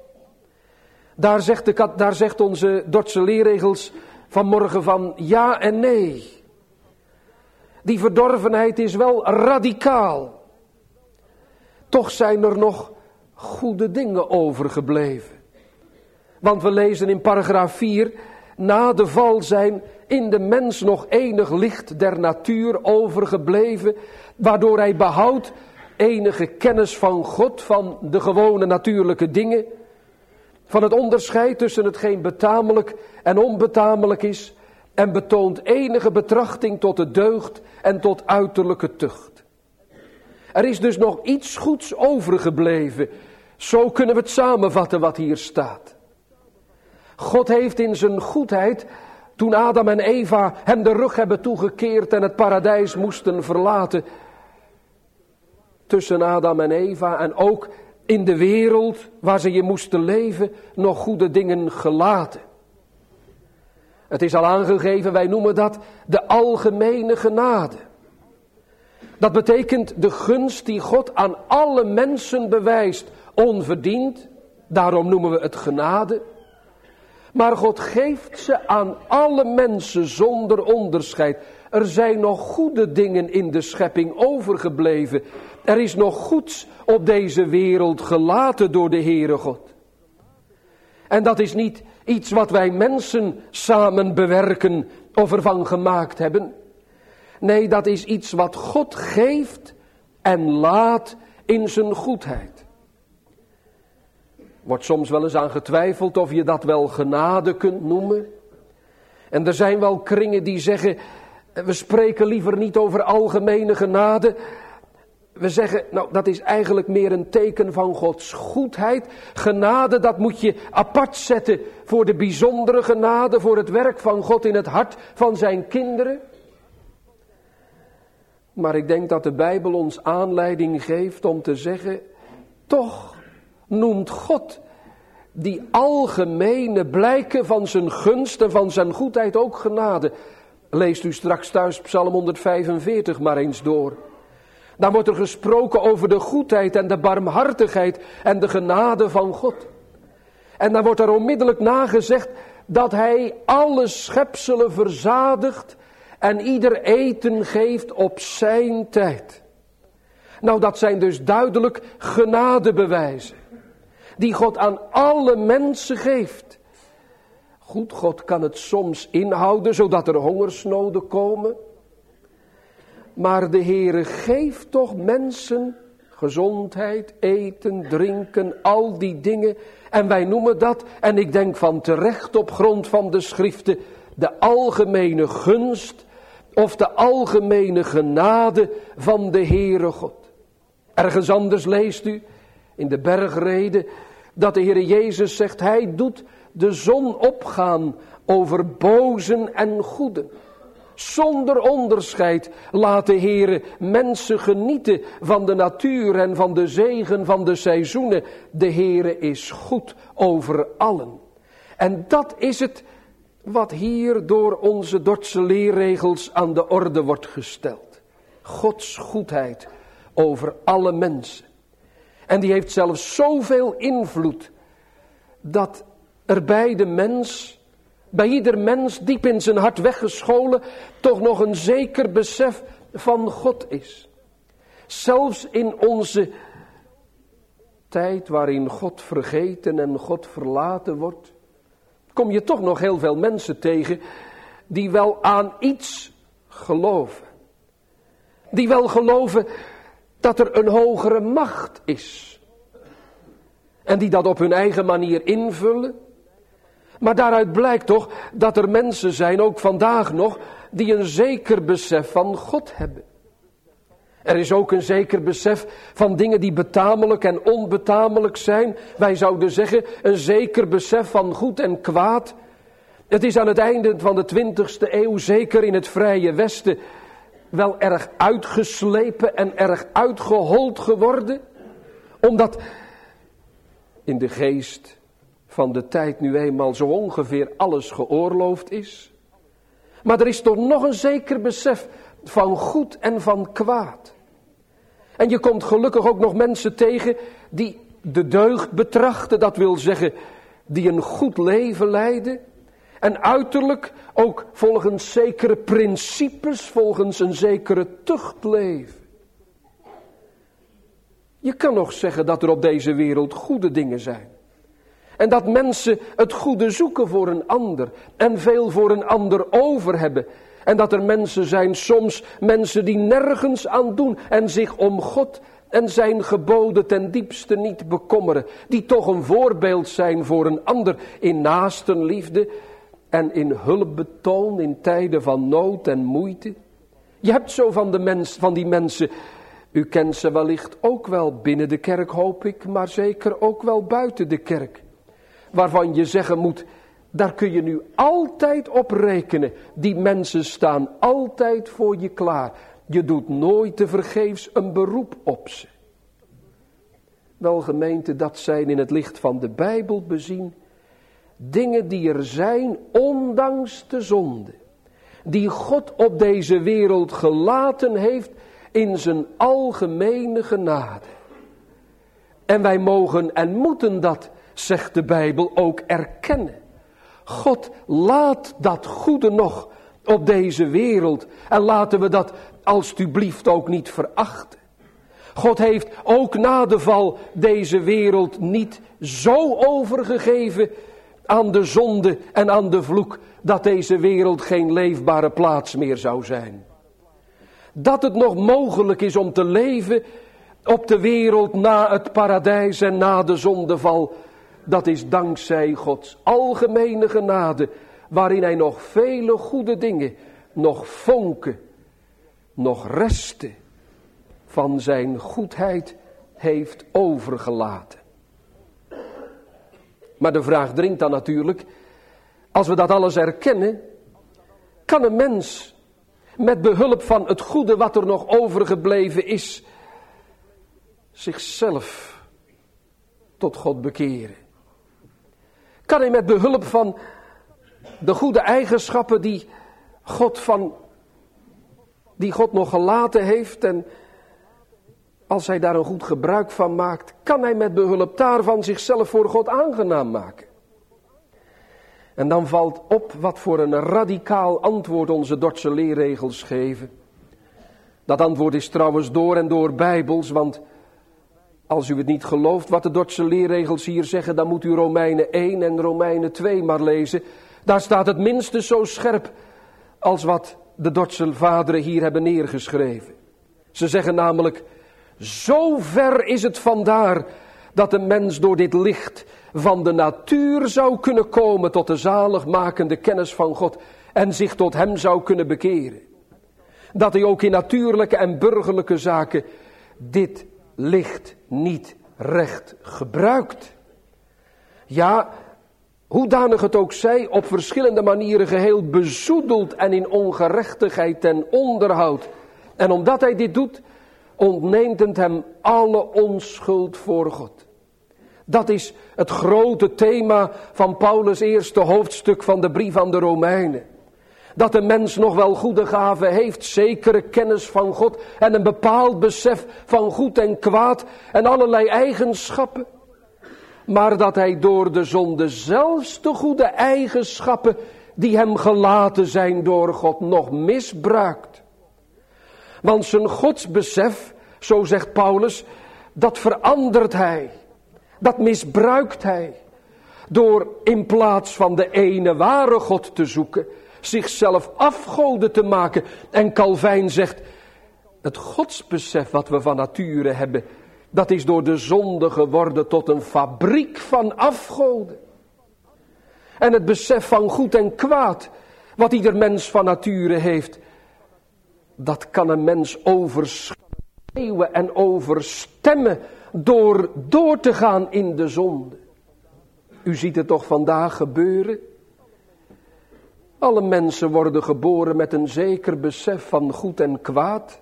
Daar zegt onze Dordtse leerregels vanmorgen van ja en nee. Die verdorvenheid is wel radicaal. Toch zijn er nog goede dingen overgebleven. Want we lezen in paragraaf 4, na de val zijn in de mens nog enig licht der natuur overgebleven, waardoor hij behoudt enige kennis van God, van de gewone natuurlijke dingen, van het onderscheid tussen hetgeen betamelijk en onbetamelijk is, en betoont enige betrachting tot de deugd en tot uiterlijke tucht. Er is dus nog iets goeds overgebleven, zo kunnen we het samenvatten wat hier staat. God heeft in zijn goedheid, toen Adam en Eva hem de rug hebben toegekeerd en het paradijs moesten verlaten, tussen Adam en Eva en ook in de wereld waar ze in moesten leven, nog goede dingen gelaten. Het is al aangegeven, wij noemen dat de algemene genade. Dat betekent de gunst die God aan alle mensen bewijst, onverdiend. Daarom noemen we het genade. Maar God geeft ze aan alle mensen zonder onderscheid. Er zijn nog goede dingen in de schepping overgebleven. Er is nog goeds op deze wereld gelaten door de Heere God. En dat is niet iets wat wij mensen samen bewerken of ervan gemaakt hebben. Nee, dat is iets wat God geeft en laat in zijn goedheid. Wordt soms wel eens aan getwijfeld of je dat wel genade kunt noemen. En er zijn wel kringen die zeggen, we spreken liever niet over algemene genade. We zeggen, nou dat is eigenlijk meer een teken van Gods goedheid. Genade, dat moet je apart zetten voor de bijzondere genade, voor het werk van God in het hart van zijn kinderen. Maar ik denk dat de Bijbel ons aanleiding geeft om te zeggen, toch noemt God die algemene blijken van zijn gunst en van zijn goedheid ook genade. Leest u straks thuis Psalm 145 maar eens door. Dan wordt er gesproken over de goedheid en de barmhartigheid en de genade van God. En dan wordt er onmiddellijk nagezegd dat hij alle schepselen verzadigt en ieder eten geeft op zijn tijd. Nou, dat zijn dus duidelijk genadebewijzen die God aan alle mensen geeft. Goed, God kan het soms inhouden zodat er hongersnoden komen. Maar de Heere geeft toch mensen gezondheid, eten, drinken, al die dingen. En wij noemen dat, en ik denk van terecht op grond van de schriften, de algemene gunst of de algemene genade van de Heere God. Ergens anders leest u in de bergreden dat de Heere Jezus zegt, hij doet de zon opgaan over bozen en goeden. Zonder onderscheid laat de Heere mensen genieten van de natuur en van de zegen van de seizoenen. De Heere is goed over allen. En dat is het wat hier door onze Dordtse leerregels aan de orde wordt gesteld. Gods goedheid over alle mensen. En die heeft zelfs zoveel invloed dat er bij de mens, bij ieder mens diep in zijn hart weggescholen, toch nog een zeker besef van God is. Zelfs in onze tijd waarin God vergeten en God verlaten wordt, kom je toch nog heel veel mensen tegen die wel aan iets geloven. Die wel geloven dat er een hogere macht is. En die dat op hun eigen manier invullen. Maar daaruit blijkt toch dat er mensen zijn, ook vandaag nog, die een zeker besef van God hebben. Er is ook een zeker besef van dingen die betamelijk en onbetamelijk zijn. Wij zouden zeggen een zeker besef van goed en kwaad. Het is aan het einde van de 20e eeuw, zeker in het Vrije Westen, wel erg uitgeslepen en erg uitgehold geworden. Omdat in de geest van de tijd nu eenmaal zo ongeveer alles geoorloofd is. Maar er is toch nog een zeker besef van goed en van kwaad. En je komt gelukkig ook nog mensen tegen die de deugd betrachten, dat wil zeggen, die een goed leven leiden. En uiterlijk ook volgens zekere principes, volgens een zekere tucht leven. Je kan nog zeggen dat er op deze wereld goede dingen zijn. En dat mensen het goede zoeken voor een ander. En veel voor een ander over hebben. En dat er mensen zijn, soms mensen die nergens aan doen. En zich om God en zijn geboden ten diepste niet bekommeren. Die toch een voorbeeld zijn voor een ander in naastenliefde. En in hulpbetoon in tijden van nood en moeite. Je hebt zo van die mensen, u kent ze wellicht ook wel binnen de kerk hoop ik, maar zeker ook wel buiten de kerk. Waarvan je zeggen moet, daar kun je nu altijd op rekenen. Die mensen staan altijd voor je klaar. Je doet nooit tevergeefs een beroep op ze. Wel gemeente, dat zijn in het licht van de Bijbel bezien dingen die er zijn ondanks de zonde. Die God op deze wereld gelaten heeft in zijn algemene genade. En wij mogen en moeten dat, zegt de Bijbel, ook erkennen. God laat dat goede nog op deze wereld. En laten we dat alstublieft ook niet verachten. God heeft ook na de val deze wereld niet zo overgegeven aan de zonde en aan de vloek, dat deze wereld geen leefbare plaats meer zou zijn. Dat het nog mogelijk is om te leven op de wereld na het paradijs en na de zondeval, dat is dankzij Gods algemene genade, waarin hij nog vele goede dingen, nog vonken, nog resten van zijn goedheid heeft overgelaten. Maar de vraag dringt dan natuurlijk, als we dat alles erkennen, kan een mens met behulp van het goede wat er nog overgebleven is, zichzelf tot God bekeren? Kan hij met behulp van de goede eigenschappen die God nog gelaten heeft, en als hij daar een goed gebruik van maakt, kan hij met behulp daarvan zichzelf voor God aangenaam maken? En dan valt op wat voor een radicaal antwoord onze Dordtse leerregels geven. Dat antwoord is trouwens door en door bijbels, want als u het niet gelooft wat de Dordtse leerregels hier zeggen, dan moet u Romeinen 1 en Romeinen 2 maar lezen. Daar staat het minstens zo scherp als wat de Dordtse vaderen hier hebben neergeschreven. Ze zeggen namelijk, zo ver is het vandaar dat een mens door dit licht van de natuur zou kunnen komen tot de zaligmakende kennis van God en zich tot hem zou kunnen bekeren. Dat hij ook in natuurlijke en burgerlijke zaken dit licht niet recht gebruikt. Ja, hoedanig het ook zij, op verschillende manieren geheel bezoedeld en in ongerechtigheid ten onderhoud. En omdat hij dit doet, ontneemt het hem alle onschuld voor God. Dat is het grote thema van Paulus' eerste hoofdstuk van de brief aan de Romeinen. Dat de mens nog wel goede gaven heeft, zekere kennis van God en een bepaald besef van goed en kwaad en allerlei eigenschappen. Maar dat hij door de zonde zelfs de goede eigenschappen die hem gelaten zijn door God nog misbruikt. Want zijn godsbesef, zo zegt Paulus, dat verandert hij. Dat misbruikt hij. Door in plaats van de ene ware God te zoeken, zichzelf afgoden te maken. En Calvijn zegt, Het godsbesef wat we van nature hebben, dat is door de zonde geworden tot een fabriek van afgoden. En het besef van goed en kwaad, wat ieder mens van nature heeft, dat kan een mens overschreeuwen en overstemmen door te gaan in de zonde. U ziet het toch vandaag gebeuren? Alle mensen worden geboren met een zeker besef van goed en kwaad.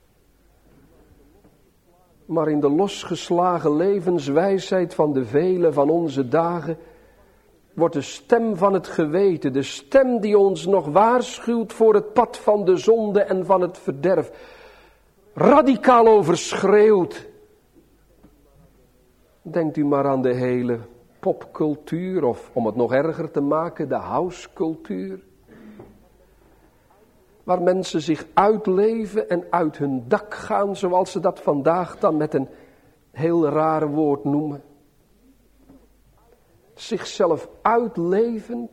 Maar in de losgeslagen levenswijsheid van de velen van onze dagen wordt de stem van het geweten, de stem die ons nog waarschuwt voor het pad van de zonde en van het verderf, radicaal overschreeuwd. Denkt u maar aan de hele popcultuur, of om het nog erger te maken, de housecultuur. Waar mensen zich uitleven en uit hun dak gaan, zoals ze dat vandaag dan met een heel raar woord noemen. Zichzelf uitlevend,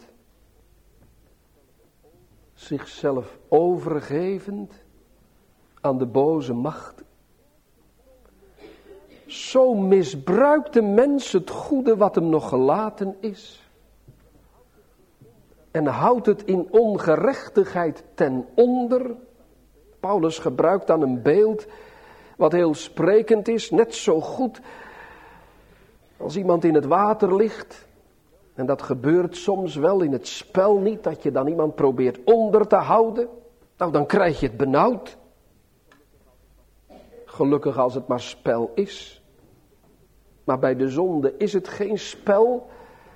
zichzelf overgevend aan de boze macht. Zo misbruikt de mens het goede wat hem nog gelaten is. En houdt het in ongerechtigheid ten onder. Paulus gebruikt dan een beeld wat heel sprekend is. Net zo goed als iemand in het water ligt. En dat gebeurt soms wel in het spel niet. Dat je dan iemand probeert onder te houden. Nou, dan krijg je het benauwd. Gelukkig als het maar spel is. Maar bij de zonde is het geen spel.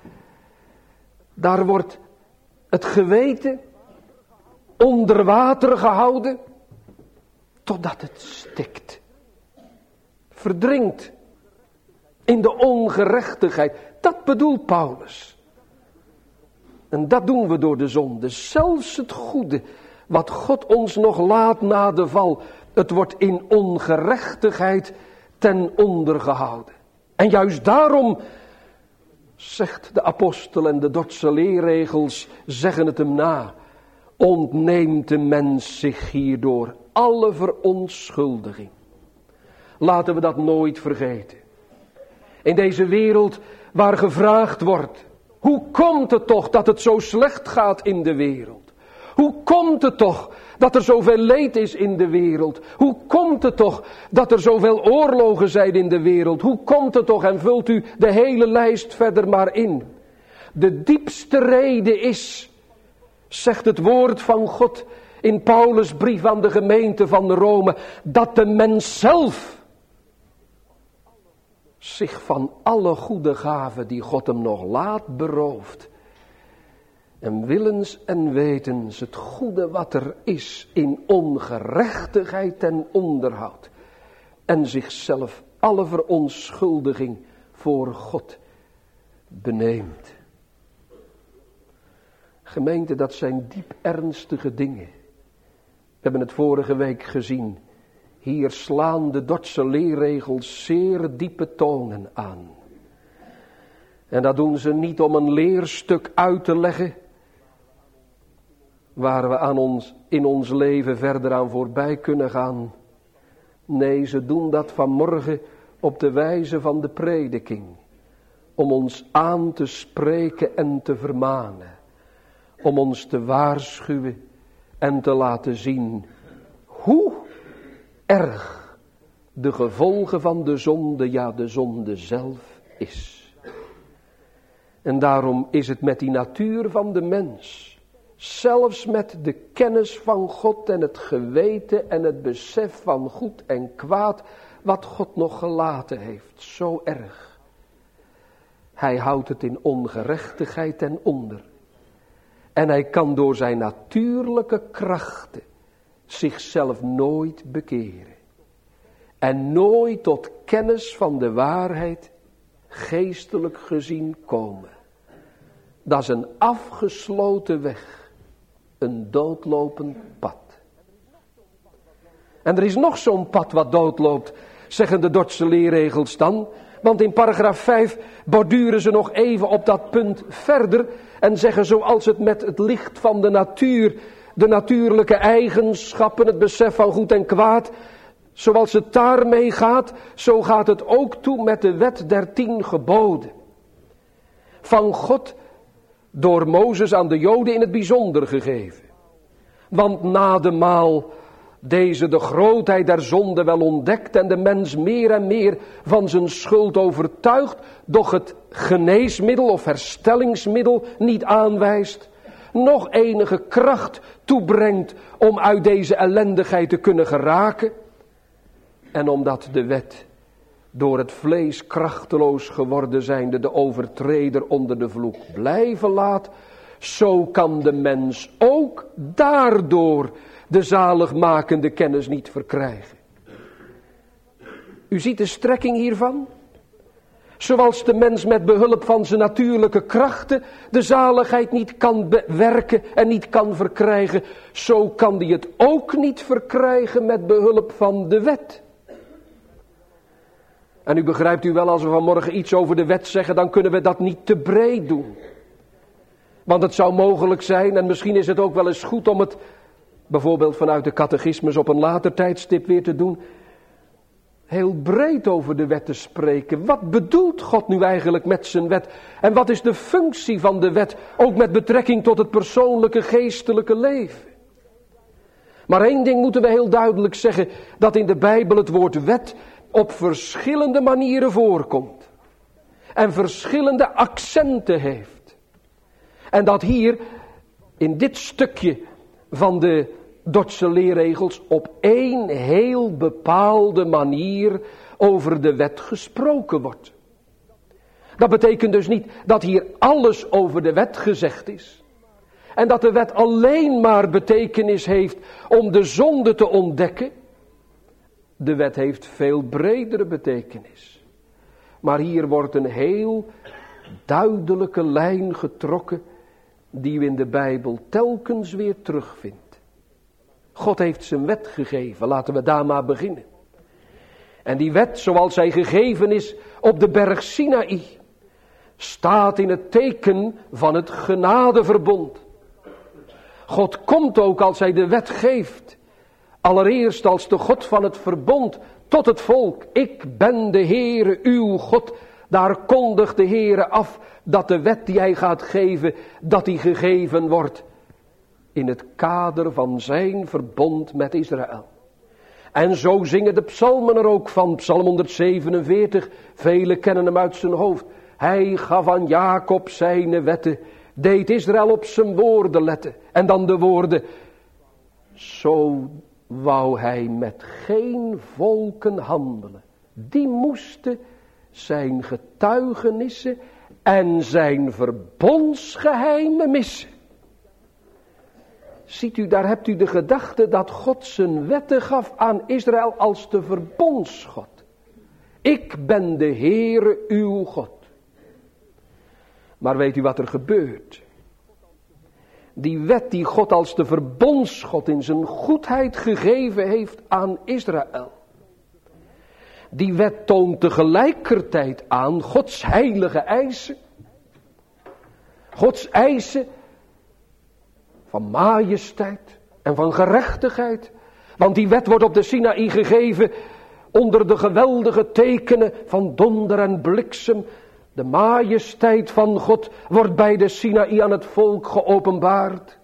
Daar wordt het geweten onder water gehouden, totdat het stikt. Verdrinkt in de ongerechtigheid. Dat bedoelt Paulus. En dat doen we door de zonde. Zelfs het goede wat God ons nog laat na de val, het wordt in ongerechtigheid ten onder gehouden. En juist daarom, zegt de apostel en de Dordtse leerregels, zeggen het hem na, ontneemt de mens zich hierdoor alle verontschuldiging. Laten we dat nooit vergeten. In deze wereld waar gevraagd wordt, hoe komt het toch dat het zo slecht gaat in de wereld? Hoe komt het toch dat er zoveel leed is in de wereld? Hoe komt het toch dat er zoveel oorlogen zijn in de wereld? Hoe komt het toch, en vult u de hele lijst verder maar in. De diepste reden is, zegt het woord van God in Paulus' brief aan de gemeente van Rome, dat de mens zelf zich van alle goede gaven die God hem nog laat berooft. En willens en wetens het goede wat er is in ongerechtigheid ten onderhoud. En zichzelf alle verontschuldiging voor God beneemt. Gemeente, dat zijn diep ernstige dingen. We hebben het vorige week gezien. Hier slaan de Dordtse leerregels zeer diepe tonen aan. En dat doen ze niet om een leerstuk uit te leggen, waar we in ons leven verder aan voorbij kunnen gaan. Nee, ze doen dat vanmorgen op de wijze van de prediking. Om ons aan te spreken en te vermanen. Om ons te waarschuwen en te laten zien hoe erg de gevolgen van de zonde, ja de zonde zelf is. En daarom is het met die natuur van de mens, zelfs met de kennis van God en het geweten en het besef van goed en kwaad, wat God nog gelaten heeft, zo erg. Hij houdt het in ongerechtigheid ten onder. En hij kan door zijn natuurlijke krachten zichzelf nooit bekeren. En nooit tot kennis van de waarheid geestelijk gezien komen. Dat is een afgesloten weg. Een doodlopend pad. En er is nog zo'n pad wat doodloopt, zeggen de Dordtse leerregels dan. Want in paragraaf 5 borduren ze nog even op dat punt verder en zeggen zoals het met het licht van de natuur de natuurlijke eigenschappen, het besef van goed en kwaad, zoals het daarmee gaat, zo gaat het ook toe met de wet der 10 geboden. Van God door Mozes aan de Joden in het bijzonder gegeven. Want na de maal deze de grootheid der zonde wel ontdekt en de mens meer en meer van zijn schuld overtuigt, doch het geneesmiddel of herstellingsmiddel niet aanwijst, nog enige kracht toebrengt om uit deze ellendigheid te kunnen geraken. En omdat de wet door het vlees krachteloos geworden zijnde de overtreder onder de vloek blijven laat, zo kan de mens ook daardoor de zaligmakende kennis niet verkrijgen. U ziet de strekking hiervan? Zoals de mens met behulp van zijn natuurlijke krachten de zaligheid niet kan bewerken en niet kan verkrijgen, zo kan die het ook niet verkrijgen met behulp van de wet. En u begrijpt u wel, als we vanmorgen iets over de wet zeggen, dan kunnen we dat niet te breed doen. Want het zou mogelijk zijn, en misschien is het ook wel eens goed om het bijvoorbeeld vanuit de catechismus op een later tijdstip weer te doen, heel breed over de wet te spreken. Wat bedoelt God nu eigenlijk met zijn wet? En wat is de functie van de wet, ook met betrekking tot het persoonlijke geestelijke leven? Maar één ding moeten we heel duidelijk zeggen, dat in de Bijbel het woord wet op verschillende manieren voorkomt. En verschillende accenten heeft. En dat hier, in dit stukje van de Dordtse leerregels, op één heel bepaalde manier over de wet gesproken wordt. Dat betekent dus niet dat hier alles over de wet gezegd is. En dat de wet alleen maar betekenis heeft om de zonde te ontdekken. De wet heeft veel bredere betekenis. Maar hier wordt een heel duidelijke lijn getrokken die u in de Bijbel telkens weer terugvindt. God heeft zijn wet gegeven, laten we daar maar beginnen. En die wet, zoals zij gegeven is op de berg Sinaï, staat in het teken van het genadeverbond. God komt ook als hij de wet geeft, allereerst als de God van het verbond tot het volk. Ik ben de Heere uw God. Daar kondigt de Heere af dat de wet die hij gaat geven, dat die gegeven wordt in het kader van zijn verbond met Israël. En zo zingen de psalmen er ook van. Psalm 147, velen kennen hem uit zijn hoofd. Hij gaf aan Jacob zijn wetten, deed Israël op zijn woorden letten. En dan de woorden, zo wou hij met geen volken handelen. Die moesten zijn getuigenissen en zijn verbondsgeheimen missen. Ziet u, daar hebt u de gedachte dat God zijn wetten gaf aan Israël als de verbondsgod. Ik ben de Heere uw God. Maar weet u wat er gebeurt? Die wet die God als de verbondsgod in zijn goedheid gegeven heeft aan Israël. Die wet toont tegelijkertijd aan Gods heilige eisen. Gods eisen van majesteit en van gerechtigheid. Want die wet wordt op de Sinaï gegeven onder de geweldige tekenen van donder en bliksem. De majesteit van God wordt bij de Sinaï aan het volk geopenbaard.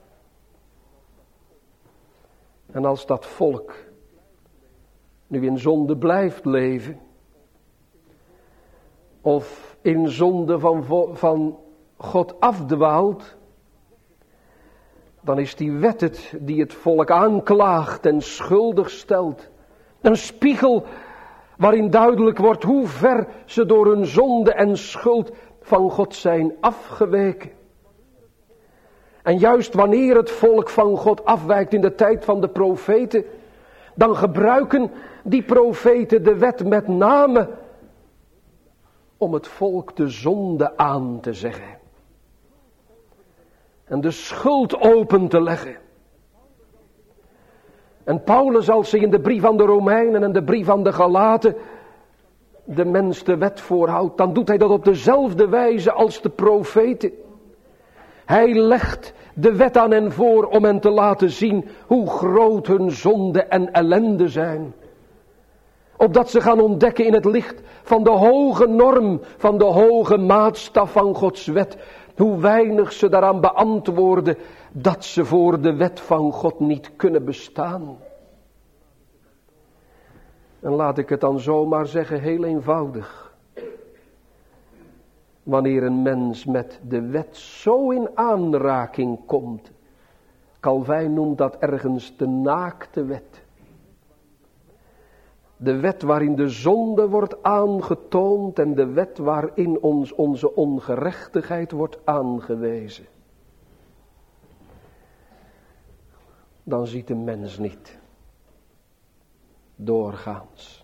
En als dat volk nu in zonde blijft leven, of in zonde van God afdwaalt, dan is die wet het die het volk aanklaagt en schuldig stelt. Een spiegel waarin duidelijk wordt hoe ver ze door hun zonde en schuld van God zijn afgeweken. En juist wanneer het volk van God afwijkt in de tijd van de profeten, dan gebruiken die profeten de wet met name om het volk de zonde aan te zeggen. En de schuld open te leggen. En Paulus, als hij in de brief aan de Romeinen en de brief aan de Galaten de mens de wet voorhoudt, dan doet hij dat op dezelfde wijze als de profeten. Hij legt de wet aan hen voor om hen te laten zien hoe groot hun zonde en ellende zijn. Opdat ze gaan ontdekken in het licht van de hoge norm, van de hoge maatstaf van Gods wet, hoe weinig ze daaraan beantwoorden dat ze voor de wet van God niet kunnen bestaan. En laat ik het dan zomaar zeggen, heel eenvoudig. Wanneer een mens met de wet zo in aanraking komt, Calvijn noemt dat ergens de naakte wet. De wet waarin de zonde wordt aangetoond en de wet waarin onze ongerechtigheid wordt aangewezen. Dan ziet de mens niet, doorgaans,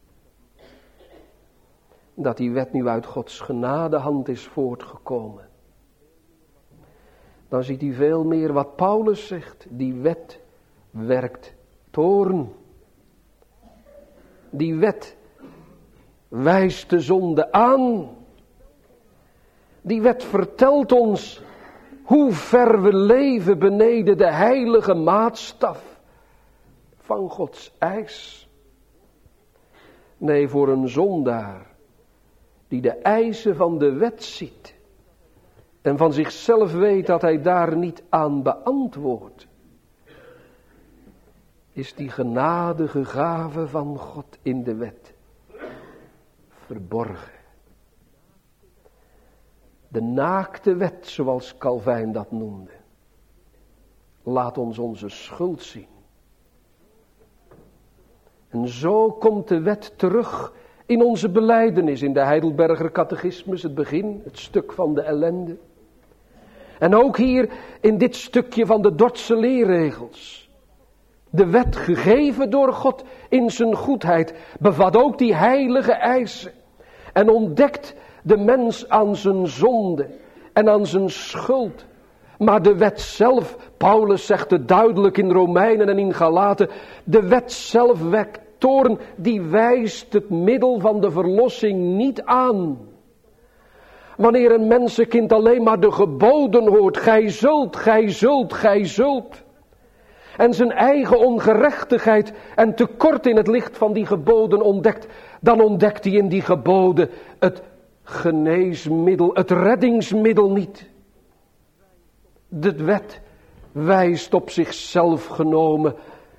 dat die wet nu uit Gods genadehand is voortgekomen. Dan ziet hij veel meer wat Paulus zegt, die wet werkt toorn. Die wet wijst de zonde aan. Die wet vertelt ons hoe ver we leven beneden de heilige maatstaf van Gods eis. Nee, voor een zondaar die de eisen van de wet ziet en van zichzelf weet dat hij daar niet aan beantwoordt, is die genadige gave van God in de wet verborgen. De naakte wet, zoals Calvijn dat noemde, laat ons onze schuld zien. En zo komt de wet terug in onze belijdenis, in de Heidelberger Catechismus, het begin, het stuk van de ellende. En ook hier in dit stukje van de Dordtse leerregels. De wet gegeven door God in zijn goedheid bevat ook die heilige eisen. En ontdekt de mens aan zijn zonde en aan zijn schuld. Maar de wet zelf, Paulus zegt het duidelijk in Romeinen en in Galaten, de wet zelf wekt toorn, die wijst het middel van de verlossing niet aan. Wanneer een mensenkind alleen maar de geboden hoort, gij zult, gij zult, gij zult. En zijn eigen ongerechtigheid en tekort in het licht van die geboden ontdekt, dan ontdekt hij in die geboden het geneesmiddel, het reddingsmiddel niet. De wet wijst op zichzelf genomen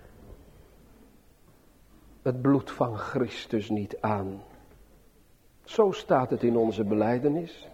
het bloed van Christus niet aan. Zo staat het in onze belijdenis.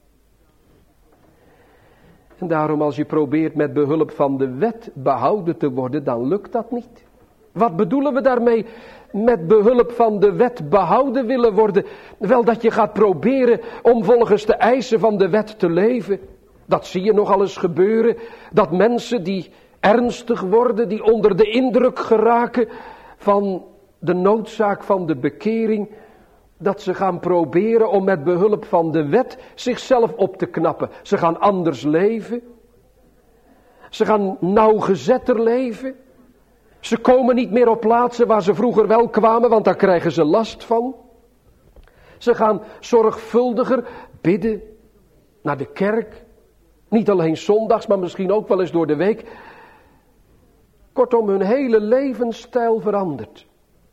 En daarom als je probeert met behulp van de wet behouden te worden, dan lukt dat niet. Wat bedoelen we daarmee met behulp van de wet behouden willen worden? Wel, dat je gaat proberen om volgens de eisen van de wet te leven. Dat zie je nogal eens gebeuren. Dat mensen die ernstig worden, die onder de indruk geraken van de noodzaak van de bekering, dat ze gaan proberen om met behulp van de wet zichzelf op te knappen. Ze gaan anders leven. Ze gaan nauwgezetter leven. Ze komen niet meer op plaatsen waar ze vroeger wel kwamen, want daar krijgen ze last van. Ze gaan zorgvuldiger bidden naar de kerk. Niet alleen zondags, maar misschien ook wel eens door de week. Kortom, hun hele levensstijl verandert.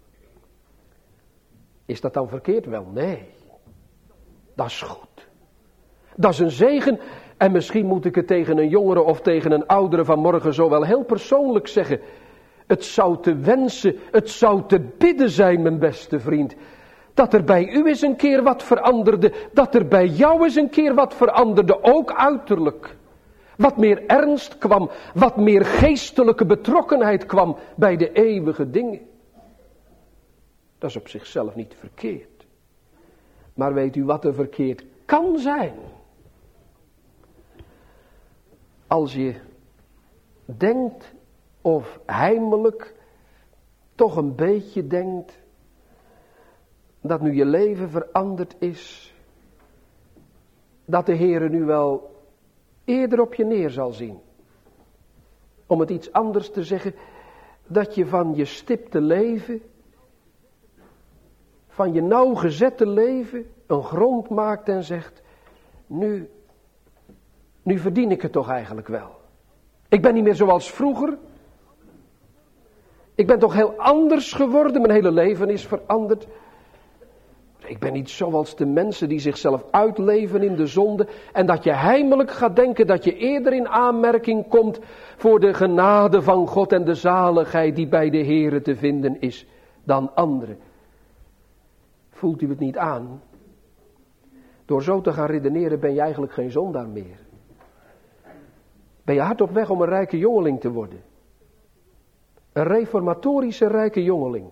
Is dat dan verkeerd? Wel, nee. Dat is goed. Dat is een zegen. En misschien moet ik het tegen een jongere of tegen een oudere vanmorgen zo wel heel persoonlijk zeggen. Het zou te wensen, het zou te bidden zijn, mijn beste vriend. Dat er bij u eens een keer wat veranderde. Dat er bij jou eens een keer wat veranderde, ook uiterlijk. Wat meer ernst kwam, wat meer geestelijke betrokkenheid kwam bij de eeuwige dingen. Dat is op zichzelf niet verkeerd. Maar weet u wat er verkeerd kan zijn? Als je denkt of heimelijk toch een beetje denkt dat nu je leven veranderd is, dat de Heere nu wel eerder op je neer zal zien. Om het iets anders te zeggen, dat je van je stipte leven, van je nauwgezette leven, een grond maakt en zegt, nu nu verdien ik het toch eigenlijk wel. Ik ben niet meer zoals vroeger. Ik ben toch heel anders geworden, mijn hele leven is veranderd. Ik ben niet zoals de mensen die zichzelf uitleven in de zonde. En dat je heimelijk gaat denken dat je eerder in aanmerking komt voor de genade van God en de zaligheid die bij de Here te vinden is dan anderen. Voelt u het niet aan? Door zo te gaan redeneren ben je eigenlijk geen zondaar meer. Ben je hard op weg om een rijke jongeling te worden. Een reformatorische rijke jongeling.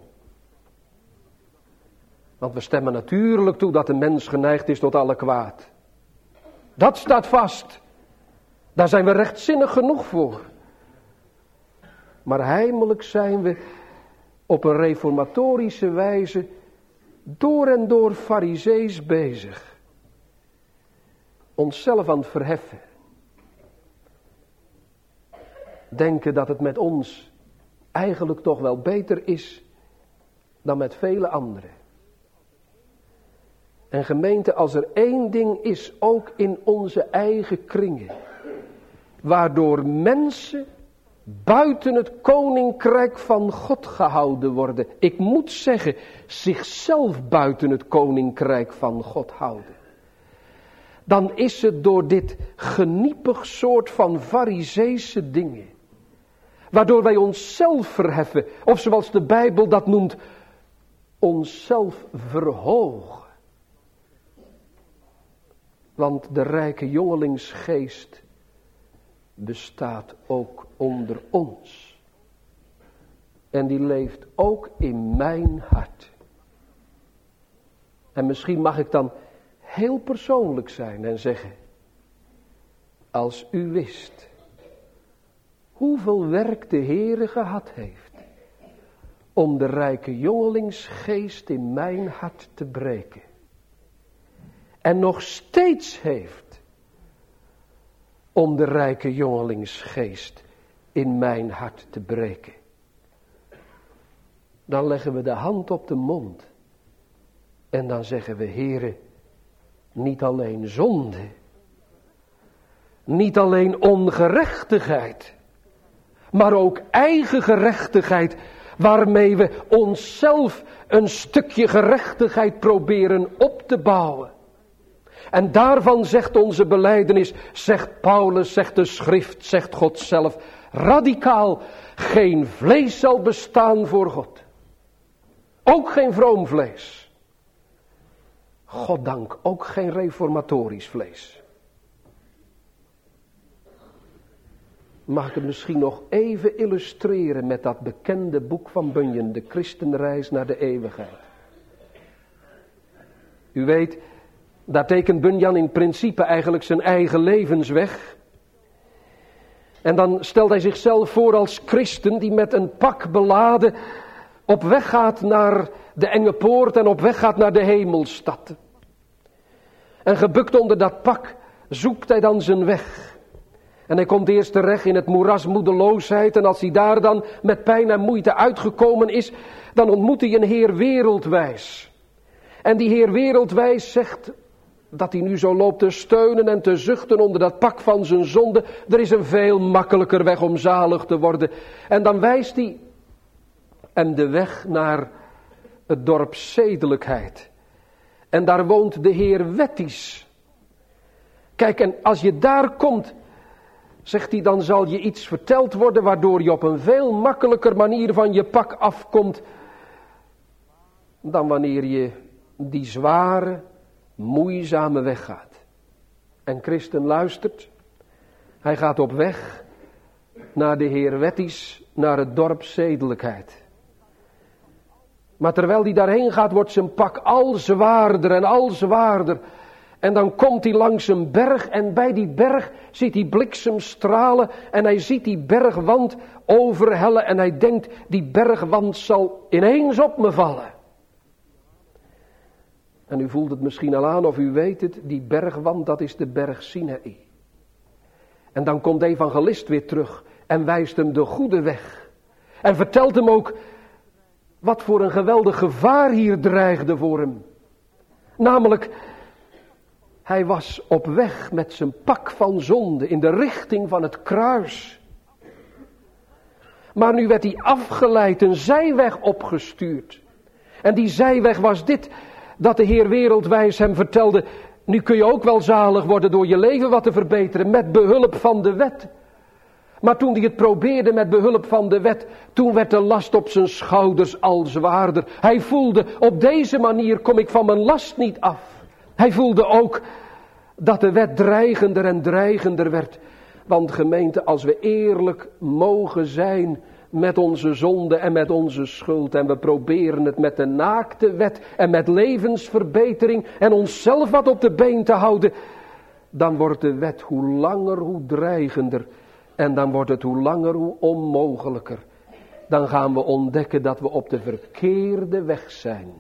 Want we stemmen natuurlijk toe dat de mens geneigd is tot alle kwaad. Dat staat vast. Daar zijn we rechtzinnig genoeg voor. Maar heimelijk zijn we op een reformatorische wijze door en door farizees bezig. Onszelf aan het verheffen. Denken dat het met ons eigenlijk toch wel beter is dan met vele anderen. En gemeente, als er één ding is, ook in onze eigen kringen, waardoor mensen buiten het koninkrijk van God gehouden worden. Ik moet zeggen, zichzelf buiten het koninkrijk van God houden. Dan is het door dit geniepig soort van farizeese dingen. Waardoor wij onszelf verheffen. Of zoals de Bijbel dat noemt, onszelf verhogen. Want de rijke jongelingsgeest bestaat ook onder ons. En die leeft ook in mijn hart. En misschien mag ik dan heel persoonlijk zijn en zeggen, als u wist hoeveel werk de Heere gehad heeft om de rijke jongelingsgeest in mijn hart te breken. En nog steeds heeft om de rijke jongelingsgeest in mijn hart te breken. Dan leggen we de hand op de mond. En dan zeggen we, Heere, niet alleen zonde. Niet alleen ongerechtigheid. Maar ook eigen gerechtigheid. Waarmee we onszelf een stukje gerechtigheid proberen op te bouwen. En daarvan zegt onze belijdenis, zegt Paulus, zegt de schrift, zegt God zelf, radicaal, geen vlees zal bestaan voor God. Ook geen vroom vlees. Goddank, ook geen reformatorisch vlees. Mag ik het misschien nog even illustreren met dat bekende boek van Bunyan, de Christenreis naar de eeuwigheid. U weet, daar tekent Bunyan in principe eigenlijk zijn eigen levensweg. En dan stelt hij zichzelf voor als christen die met een pak beladen op weg gaat naar de enge poort en op weg gaat naar de hemelstad. En gebukt onder dat pak zoekt hij dan zijn weg. En hij komt eerst terecht in het moeras moedeloosheid. En als hij daar dan met pijn en moeite uitgekomen is, dan ontmoet hij een Heer wereldwijs. En die Heer wereldwijs zegt dat hij nu zo loopt te steunen en te zuchten onder dat pak van zijn zonde. Er is een veel makkelijker weg om zalig te worden. En dan wijst hij hem de weg naar het dorp Zedelijkheid. En daar woont de Heer Wettisch. Kijk, en als je daar komt, zegt hij, dan zal je iets verteld worden waardoor je op een veel makkelijker manier van je pak afkomt dan wanneer je die zware, moeizame weg gaat. En Christen luistert. Hij gaat op weg naar de Heer Wettisch, naar het dorp Zedelijkheid. Maar terwijl hij daarheen gaat, wordt zijn pak al zwaarder en al zwaarder. En dan komt hij langs een berg en bij die berg ziet hij bliksemstralen en hij ziet die bergwand overhellen en hij denkt, die bergwand zal ineens op me vallen. En u voelt het misschien al aan of u weet het, die bergwand, dat is de berg Sinaï. En dan komt de evangelist weer terug en wijst hem de goede weg. En vertelt hem ook wat voor een geweldig gevaar hier dreigde voor hem. Namelijk, Hij was op weg met zijn pak van zonde in de richting van het kruis. Maar nu werd hij afgeleid, een zijweg opgestuurd. En die zijweg was dit, dat de Heer wereldwijs hem vertelde: nu kun je ook wel zalig worden door je leven wat te verbeteren, met behulp van de wet. Maar toen hij het probeerde met behulp van de wet, toen werd de last op zijn schouders al zwaarder. Hij voelde, op deze manier kom ik van mijn last niet af. Hij voelde ook dat de wet dreigender en dreigender werd. Want gemeente, als we eerlijk mogen zijn met onze zonde en met onze schuld, en we proberen het met de naakte wet en met levensverbetering en onszelf wat op de been te houden, dan wordt de wet hoe langer hoe dreigender. En dan wordt het hoe langer hoe onmogelijker. Dan gaan we ontdekken dat we op de verkeerde weg zijn.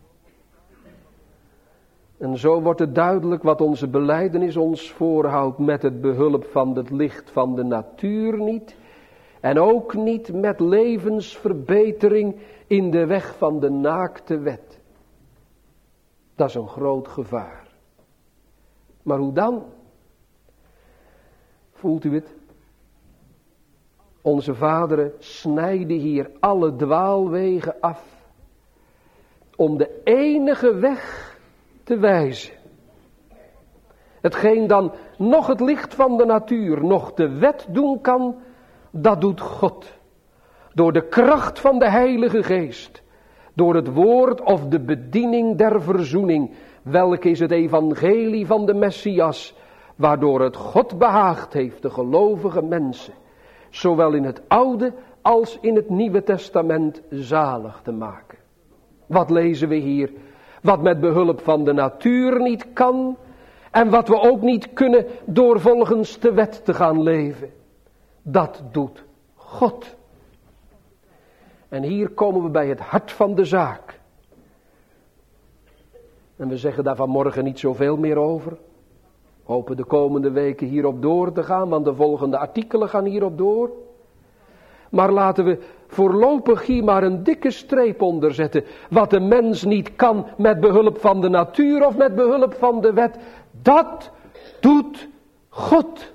En zo wordt het duidelijk wat onze belijdenis ons voorhoudt, met het behulp van het licht van de natuur niet. En ook niet met levensverbetering in de weg van de naakte wet. Dat is een groot gevaar. Maar hoe dan? Voelt u het? Onze vaderen snijden hier alle dwaalwegen af, om de enige weg te wijzen. Hetgeen dan nog het licht van de natuur, nog de wet doen kan, dat doet God. Door de kracht van de Heilige Geest, door het woord of de bediening der verzoening, welk is het evangelie van de Messias, waardoor het God behaagd heeft de gelovige mensen, zowel in het Oude als in het Nieuwe Testament zalig te maken. Wat lezen we hier? Wat met behulp van de natuur niet kan, en wat we ook niet kunnen door volgens de wet te gaan leven. Dat doet God. En hier komen we bij het hart van de zaak. En we zeggen daar vanmorgen niet zoveel meer over. We hopen de komende weken hierop door te gaan, want de volgende artikelen gaan hierop door. Maar laten we voorlopig hier maar een dikke streep onder zetten. Wat de mens niet kan met behulp van de natuur of met behulp van de wet, dat doet God.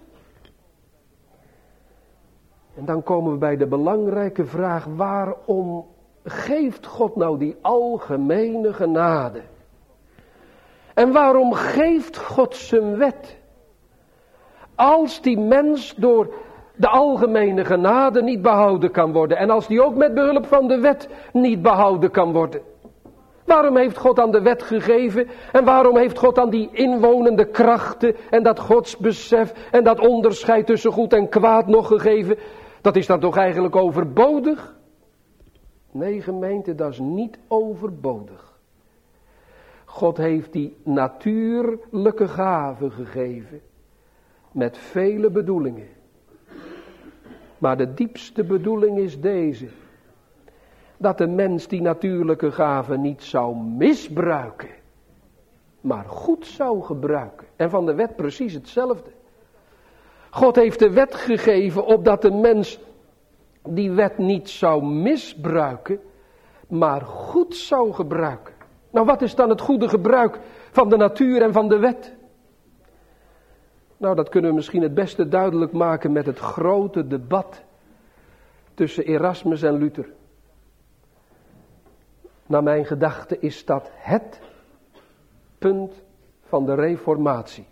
En dan komen we bij de belangrijke vraag: waarom geeft God nou die algemene genade? En waarom geeft God zijn wet? Als die mens door de algemene genade niet behouden kan worden, en als die ook met behulp van de wet niet behouden kan worden. Waarom heeft God aan de wet gegeven? En waarom heeft God aan die inwonende krachten en dat godsbesef en dat onderscheid tussen goed en kwaad nog gegeven? Dat is dan toch eigenlijk overbodig? Nee, gemeente, dat is niet overbodig. God heeft die natuurlijke gaven gegeven met vele bedoelingen. Maar de diepste bedoeling is deze: dat de mens die natuurlijke gaven niet zou misbruiken, maar goed zou gebruiken. En van de wet precies hetzelfde. God heeft de wet gegeven opdat de mens die wet niet zou misbruiken, maar goed zou gebruiken. Nou, wat is dan het goede gebruik van de natuur en van de wet? Nou, dat kunnen we misschien het beste duidelijk maken met het grote debat tussen Erasmus en Luther. Naar mijn gedachte is dat het punt van de reformatie.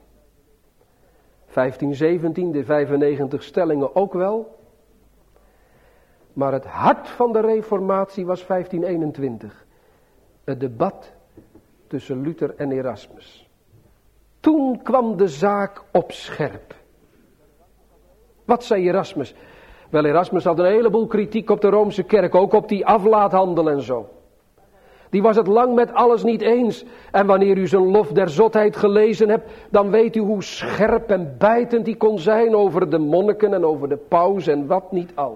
1517, de 95 stellingen ook wel. Maar het hart van de reformatie was 1521. Het debat tussen Luther en Erasmus. Toen kwam de zaak op scherp. Wat zei Erasmus? Wel, Erasmus had een heleboel kritiek op de Roomse kerk, ook op die aflaathandel en zo. Die was het lang met alles niet eens. En wanneer u zijn lof der zotheid gelezen hebt, dan weet u hoe scherp en bijtend die kon zijn over de monniken en over de paus en wat niet al.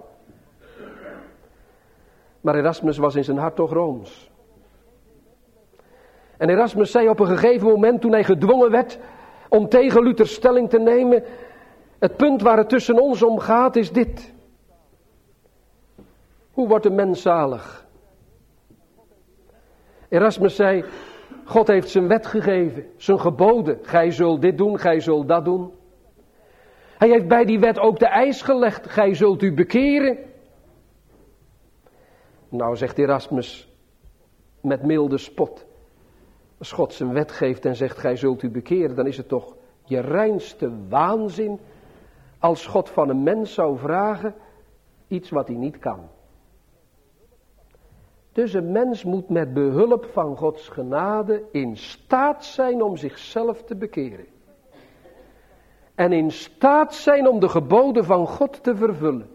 Maar Erasmus was in zijn hart toch Rooms. En Erasmus zei op een gegeven moment, toen hij gedwongen werd om tegen Luther stelling te nemen: het punt waar het tussen ons om gaat is dit. Hoe wordt een mens zalig? Erasmus zei: God heeft zijn wet gegeven, zijn geboden. Gij zult dit doen, gij zult dat doen. Hij heeft bij die wet ook de eis gelegd, gij zult u bekeren. Nou, zegt Erasmus met milde spot. Als God zijn wet geeft en zegt, gij zult u bekeren, dan is het toch je reinste waanzin als God van een mens zou vragen iets wat hij niet kan. Dus een mens moet met behulp van Gods genade in staat zijn om zichzelf te bekeren. En in staat zijn om de geboden van God te vervullen.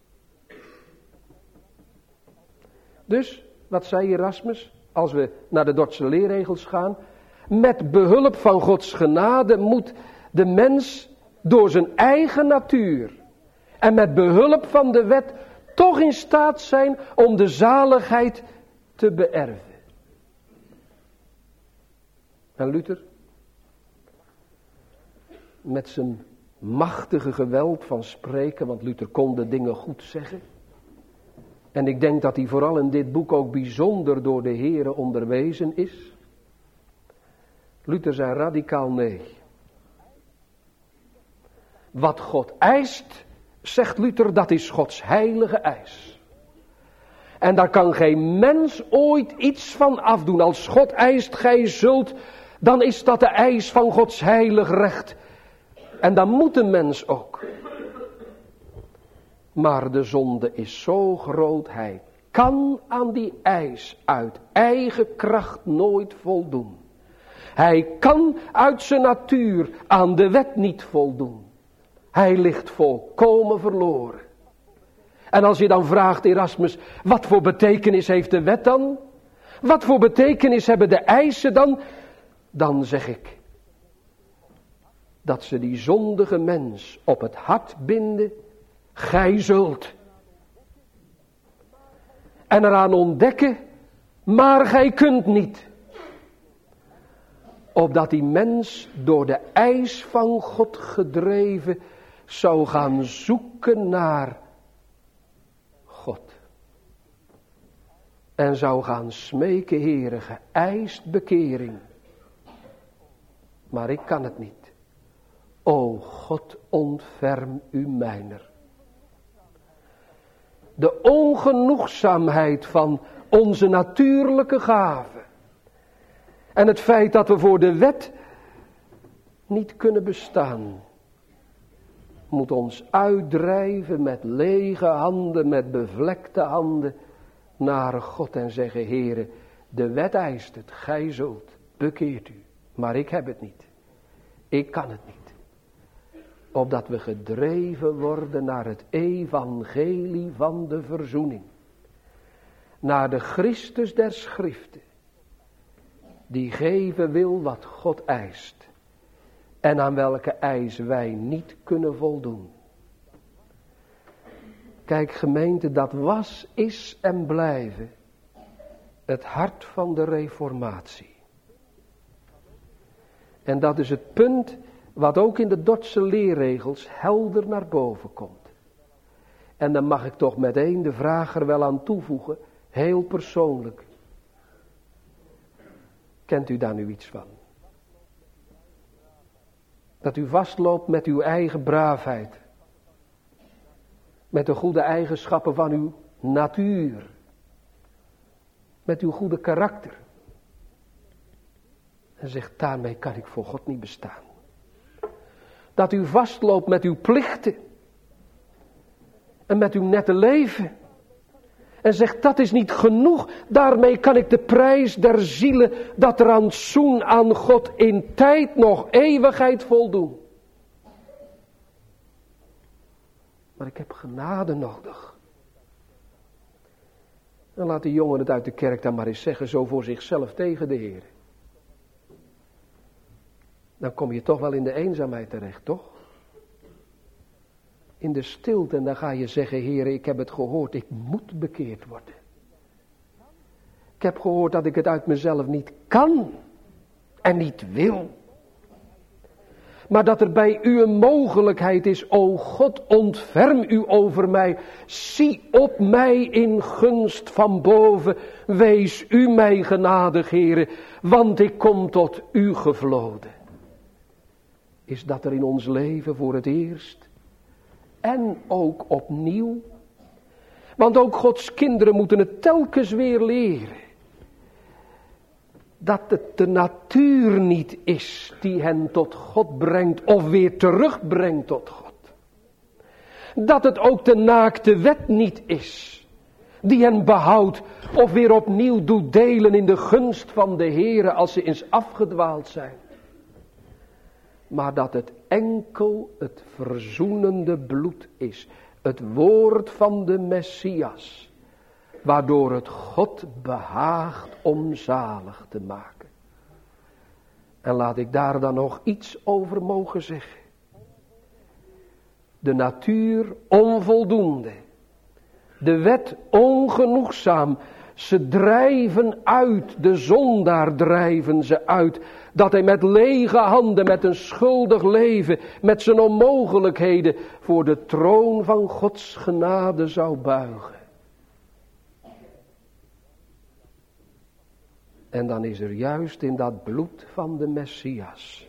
Dus, wat zei Erasmus, als we naar de Dordtse leerregels gaan, met behulp van Gods genade moet de mens door zijn eigen natuur en met behulp van de wet toch in staat zijn om de zaligheid te beërven. En Luther, met zijn machtige geweld van spreken, want Luther kon de dingen goed zeggen. En ik denk dat hij vooral in dit boek ook bijzonder door de Here onderwezen is. Luther zei radicaal nee. Wat God eist, zegt Luther, dat is Gods heilige eis. En daar kan geen mens ooit iets van afdoen. Als God eist, gij zult, dan is dat de eis van Gods heilig recht. En dan moet de mens ook. Maar de zonde is zo groot, hij kan aan die eis uit eigen kracht nooit voldoen. Hij kan uit zijn natuur aan de wet niet voldoen. Hij ligt volkomen verloren. En als je dan vraagt, Erasmus, wat voor betekenis heeft de wet dan? Wat voor betekenis hebben de eisen dan? Dan zeg ik, dat ze die zondige mens op het hart binden, gij zult. En eraan ontdekken, maar gij kunt niet. Opdat die mens door de eis van God gedreven zou gaan zoeken naar God. En zou gaan smeken, Heere, geëist bekering. Maar ik kan het niet. O God, ontferm u mijner. De ongenoegzaamheid van onze natuurlijke gaven. En het feit dat we voor de wet niet kunnen bestaan. Moet ons uitdrijven met lege handen, met bevlekte handen. Naar God en zeggen, Heere, de wet eist het, gij zult, bekeert u. Maar ik heb het niet. Ik kan het niet. Opdat we gedreven worden naar het evangelie van de verzoening. Naar de Christus der Schriften. Die geven wil wat God eist. En aan welke eis wij niet kunnen voldoen. Kijk gemeente, dat was, is en blijven het hart van de reformatie. En dat is het punt wat ook in de Dordtse leerregels helder naar boven komt. En dan mag ik toch meteen de vraag er wel aan toevoegen, heel persoonlijk. Kent u daar nu iets van? Dat u vastloopt met uw eigen braafheid. Met de goede eigenschappen van uw natuur. Met uw goede karakter. En zegt, daarmee kan ik voor God niet bestaan. Dat u vastloopt met uw plichten. En met uw nette leven. En zegt, dat is niet genoeg. Daarmee kan ik de prijs der zielen, dat rantsoen aan God in tijd nog eeuwigheid voldoen. Maar ik heb genade nodig. En laat de jongen het uit de kerk dan maar eens zeggen, zo voor zichzelf tegen de Heer. Dan kom je toch wel in de eenzaamheid terecht, toch? In de stilte, en dan ga je zeggen, Heer, ik heb het gehoord, ik moet bekeerd worden. Ik heb gehoord dat ik het uit mezelf niet kan en niet wil. maar dat er bij u een mogelijkheid is. O God, ontferm u over mij. Zie op mij in gunst van boven. Wees u mij genadig, Heere, want ik kom tot u gevloden. Is dat er in ons leven voor het eerst? En ook opnieuw? Want ook Gods kinderen moeten het telkens weer leren. Dat het de natuur niet is die hen tot God brengt of weer terugbrengt tot God. Dat het ook de naakte wet niet is die hen behoudt of weer opnieuw doet delen in de gunst van de Heere als ze eens afgedwaald zijn. Maar dat het enkel het verzoenende bloed is, het woord van de Messias, waardoor het God behaagt om zalig te maken. En laat ik daar dan nog iets over mogen zeggen. De natuur onvoldoende. De wet ongenoegzaam. Ze drijven uit, de zondaar drijven ze uit. Dat hij met lege handen, met een schuldig leven, met zijn onmogelijkheden voor de troon van Gods genade zou buigen. En dan is er juist in dat bloed van de Messias,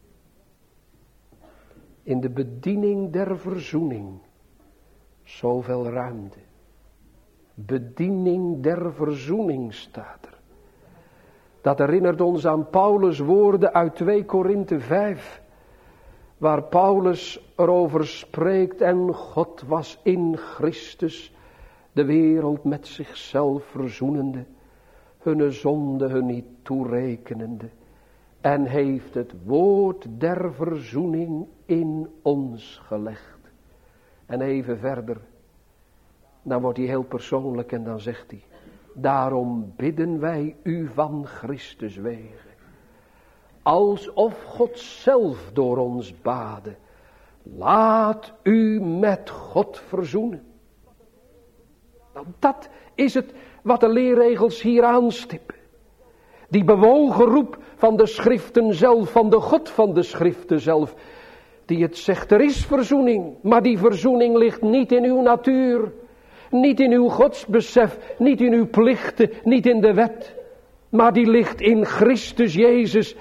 in de bediening der verzoening, zoveel ruimte. Bediening der verzoening staat er. Dat herinnert ons aan Paulus' woorden uit 2 Korinthe 5. Waar Paulus erover spreekt. En God was in Christus de wereld met zichzelf verzoenende. Hunne zonde hun niet toerekenende. En heeft het woord der verzoening in ons gelegd. En even verder. Dan wordt hij heel persoonlijk en dan zegt hij. Daarom bidden wij u van Christus wege. Alsof God zelf door ons bade. Laat u met God verzoenen. Nou, dat is het wat de leerregels hier aanstippen. Die bewogen roep van de schriften zelf, van de God van de schriften zelf. Die het zegt, er is verzoening. Maar die verzoening ligt niet in uw natuur. Niet in uw godsbesef, niet in uw plichten, niet in de wet. Maar die ligt in Christus Jezus.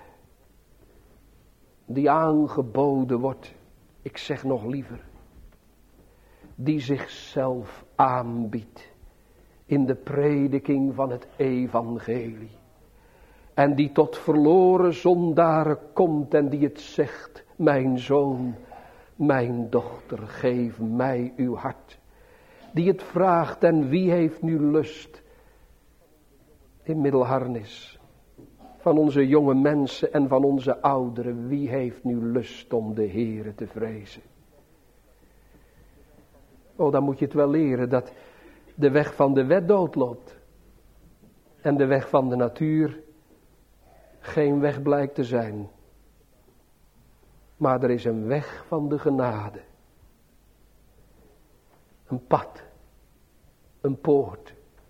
Die aangeboden wordt, ik zeg nog liever. Die zichzelf aanbiedt in de prediking van het evangelie. En die tot verloren zondaren komt en die het zegt. Mijn zoon, mijn dochter, geef mij uw hart. Die het vraagt en wie heeft nu lust in Middelharnis. Van onze jonge mensen en van onze ouderen. Wie heeft nu lust om de Heere te vrezen. Oh, dan moet je het wel leren dat de weg van de wet doodloopt. En de weg van de natuur geen weg blijkt te zijn. Maar er is een weg van de genade. Een pad. Een poort.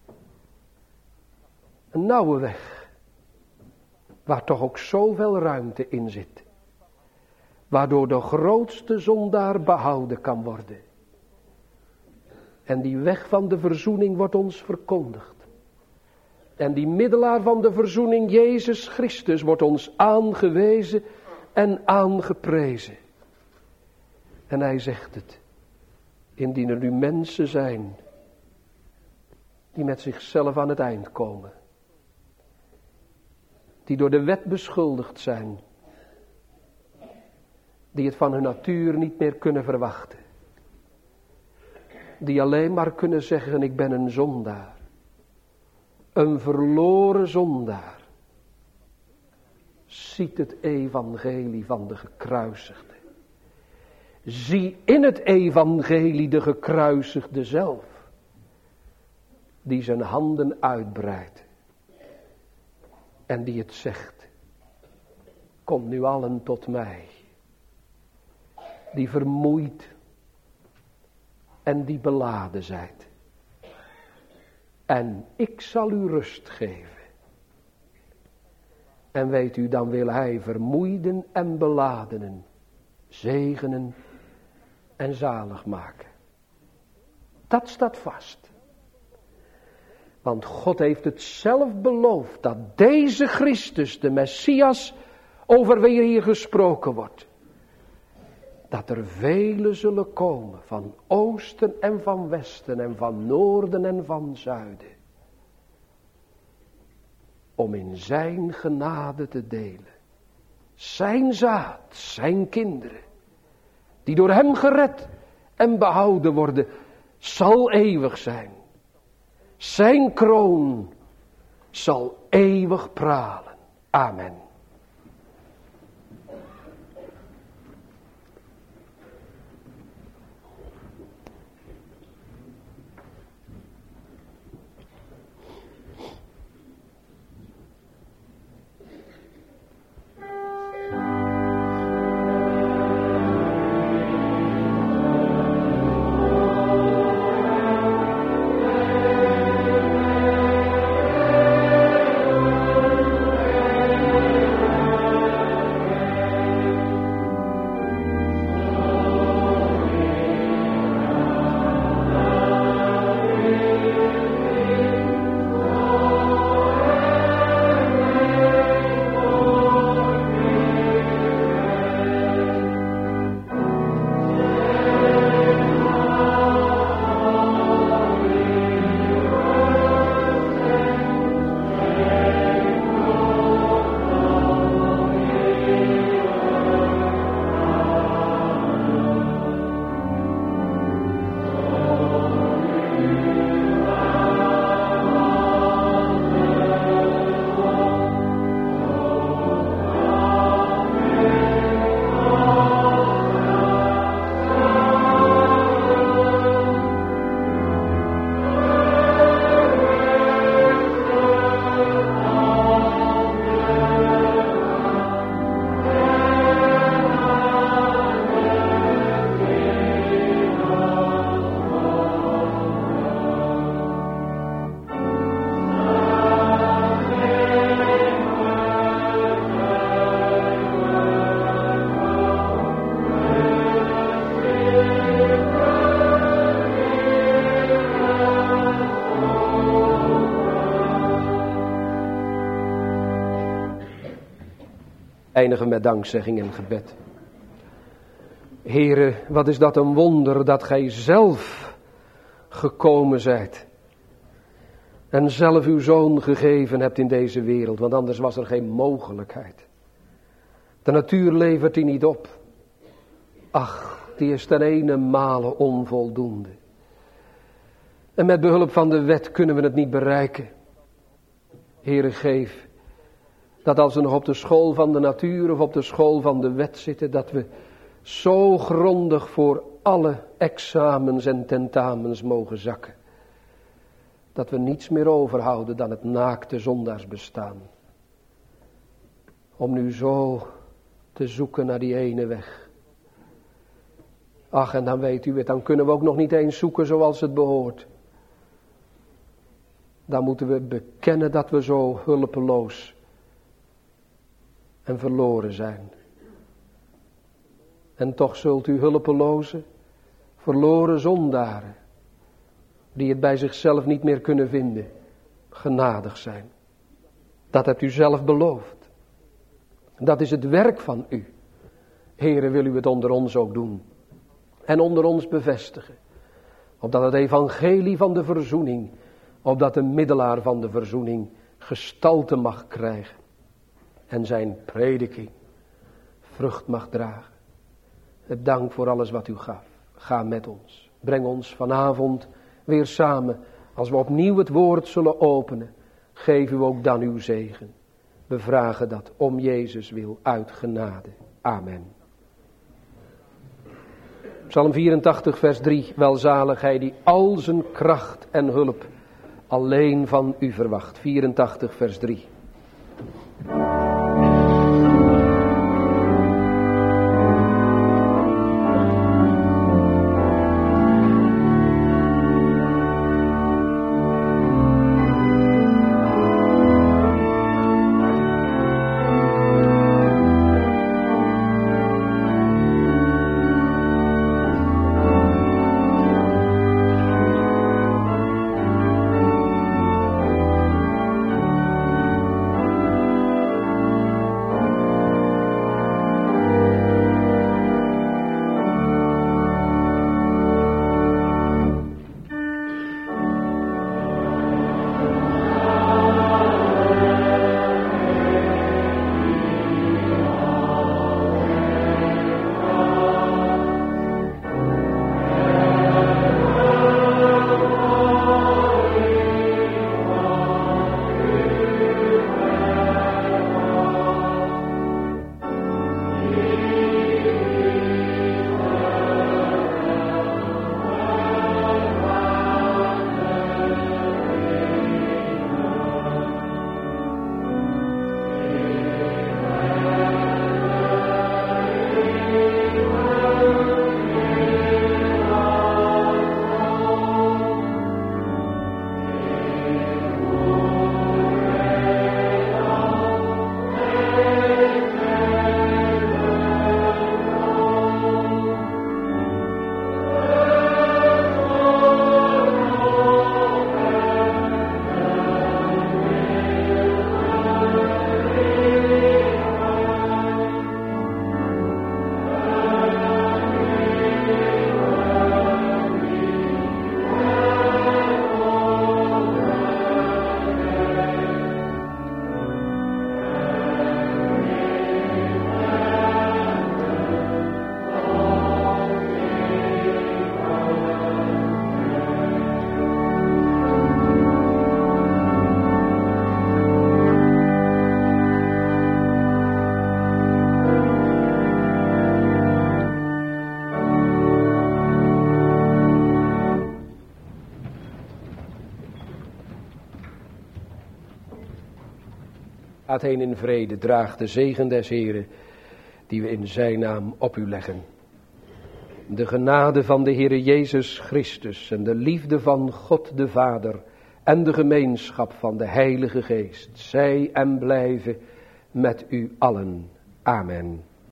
Een nauwe weg. Waar toch ook zoveel ruimte in zit. Waardoor de grootste zondaar behouden kan worden. En die weg van de verzoening wordt ons verkondigd. En die middelaar van de verzoening, Jezus Christus, wordt ons aangewezen en aangeprezen. En hij zegt het. Indien er nu mensen zijn die met zichzelf aan het eind komen. Die door de wet beschuldigd zijn. Die het van hun natuur niet meer kunnen verwachten. Die alleen maar kunnen zeggen, ik ben een zondaar. Een verloren zondaar. Ziet het evangelie van de gekruisigde. Zie in het evangelie de gekruisigde zelf. Die zijn handen uitbreidt. En die het zegt. Kom nu allen tot mij. Die vermoeid en die beladen zijt. En ik zal u rust geven. En weet u, dan wil hij vermoeiden en beladenen zegenen en zalig maken. Dat staat vast. Want God heeft het zelf beloofd dat deze Christus, de Messias, over wie hier gesproken wordt, dat er velen zullen komen van oosten en van westen en van noorden en van zuiden, om in zijn genade te delen. Zijn zaad, zijn kinderen, die door hem gered en behouden worden, zal eeuwig zijn. Zijn kroon zal eeuwig pralen. Amen. Eindigen met dankzegging en gebed. Heere, wat is dat een wonder dat gij zelf gekomen zijt. En zelf uw zoon gegeven hebt in deze wereld, want anders was er geen mogelijkheid. De natuur levert die niet op. Ach, die is ten ene male onvoldoende. En met behulp van de wet kunnen we het niet bereiken. Heere, geef dat als we nog op de school van de natuur of op de school van de wet zitten, dat we zo grondig voor alle examens en tentamens mogen zakken. Dat we niets meer overhouden dan het naakte zondaarsbestaan. Om nu zo te zoeken naar die ene weg. Ach, en dan weet u het, dan kunnen we ook nog niet eens zoeken zoals het behoort. Dan moeten we bekennen dat we zo hulpeloos en verloren zijn. En toch zult u hulpeloze, verloren zondaren, die het bij zichzelf niet meer kunnen vinden, genadig zijn. Dat hebt u zelf beloofd. Dat is het werk van u. Heere, wil u het onder ons ook doen. En onder ons bevestigen. Opdat het evangelie van de verzoening, opdat de middelaar van de verzoening gestalte mag krijgen. En zijn prediking vrucht mag dragen. Het dank voor alles wat u gaf. Ga met ons. Breng ons vanavond weer samen. Als we opnieuw het woord zullen openen. Geef u ook dan uw zegen. We vragen dat om Jezus wil uit genade. Amen. Psalm 84 vers 3. Welzalig hij die al zijn kracht en hulp alleen van u verwacht. 84 vers 3. Gaat heen in vrede, draag de zegen des Heren, die we in zijn naam op u leggen. De genade van de Heere Jezus Christus en de liefde van God de Vader en de gemeenschap van de Heilige Geest, zij en blijven met u allen. Amen.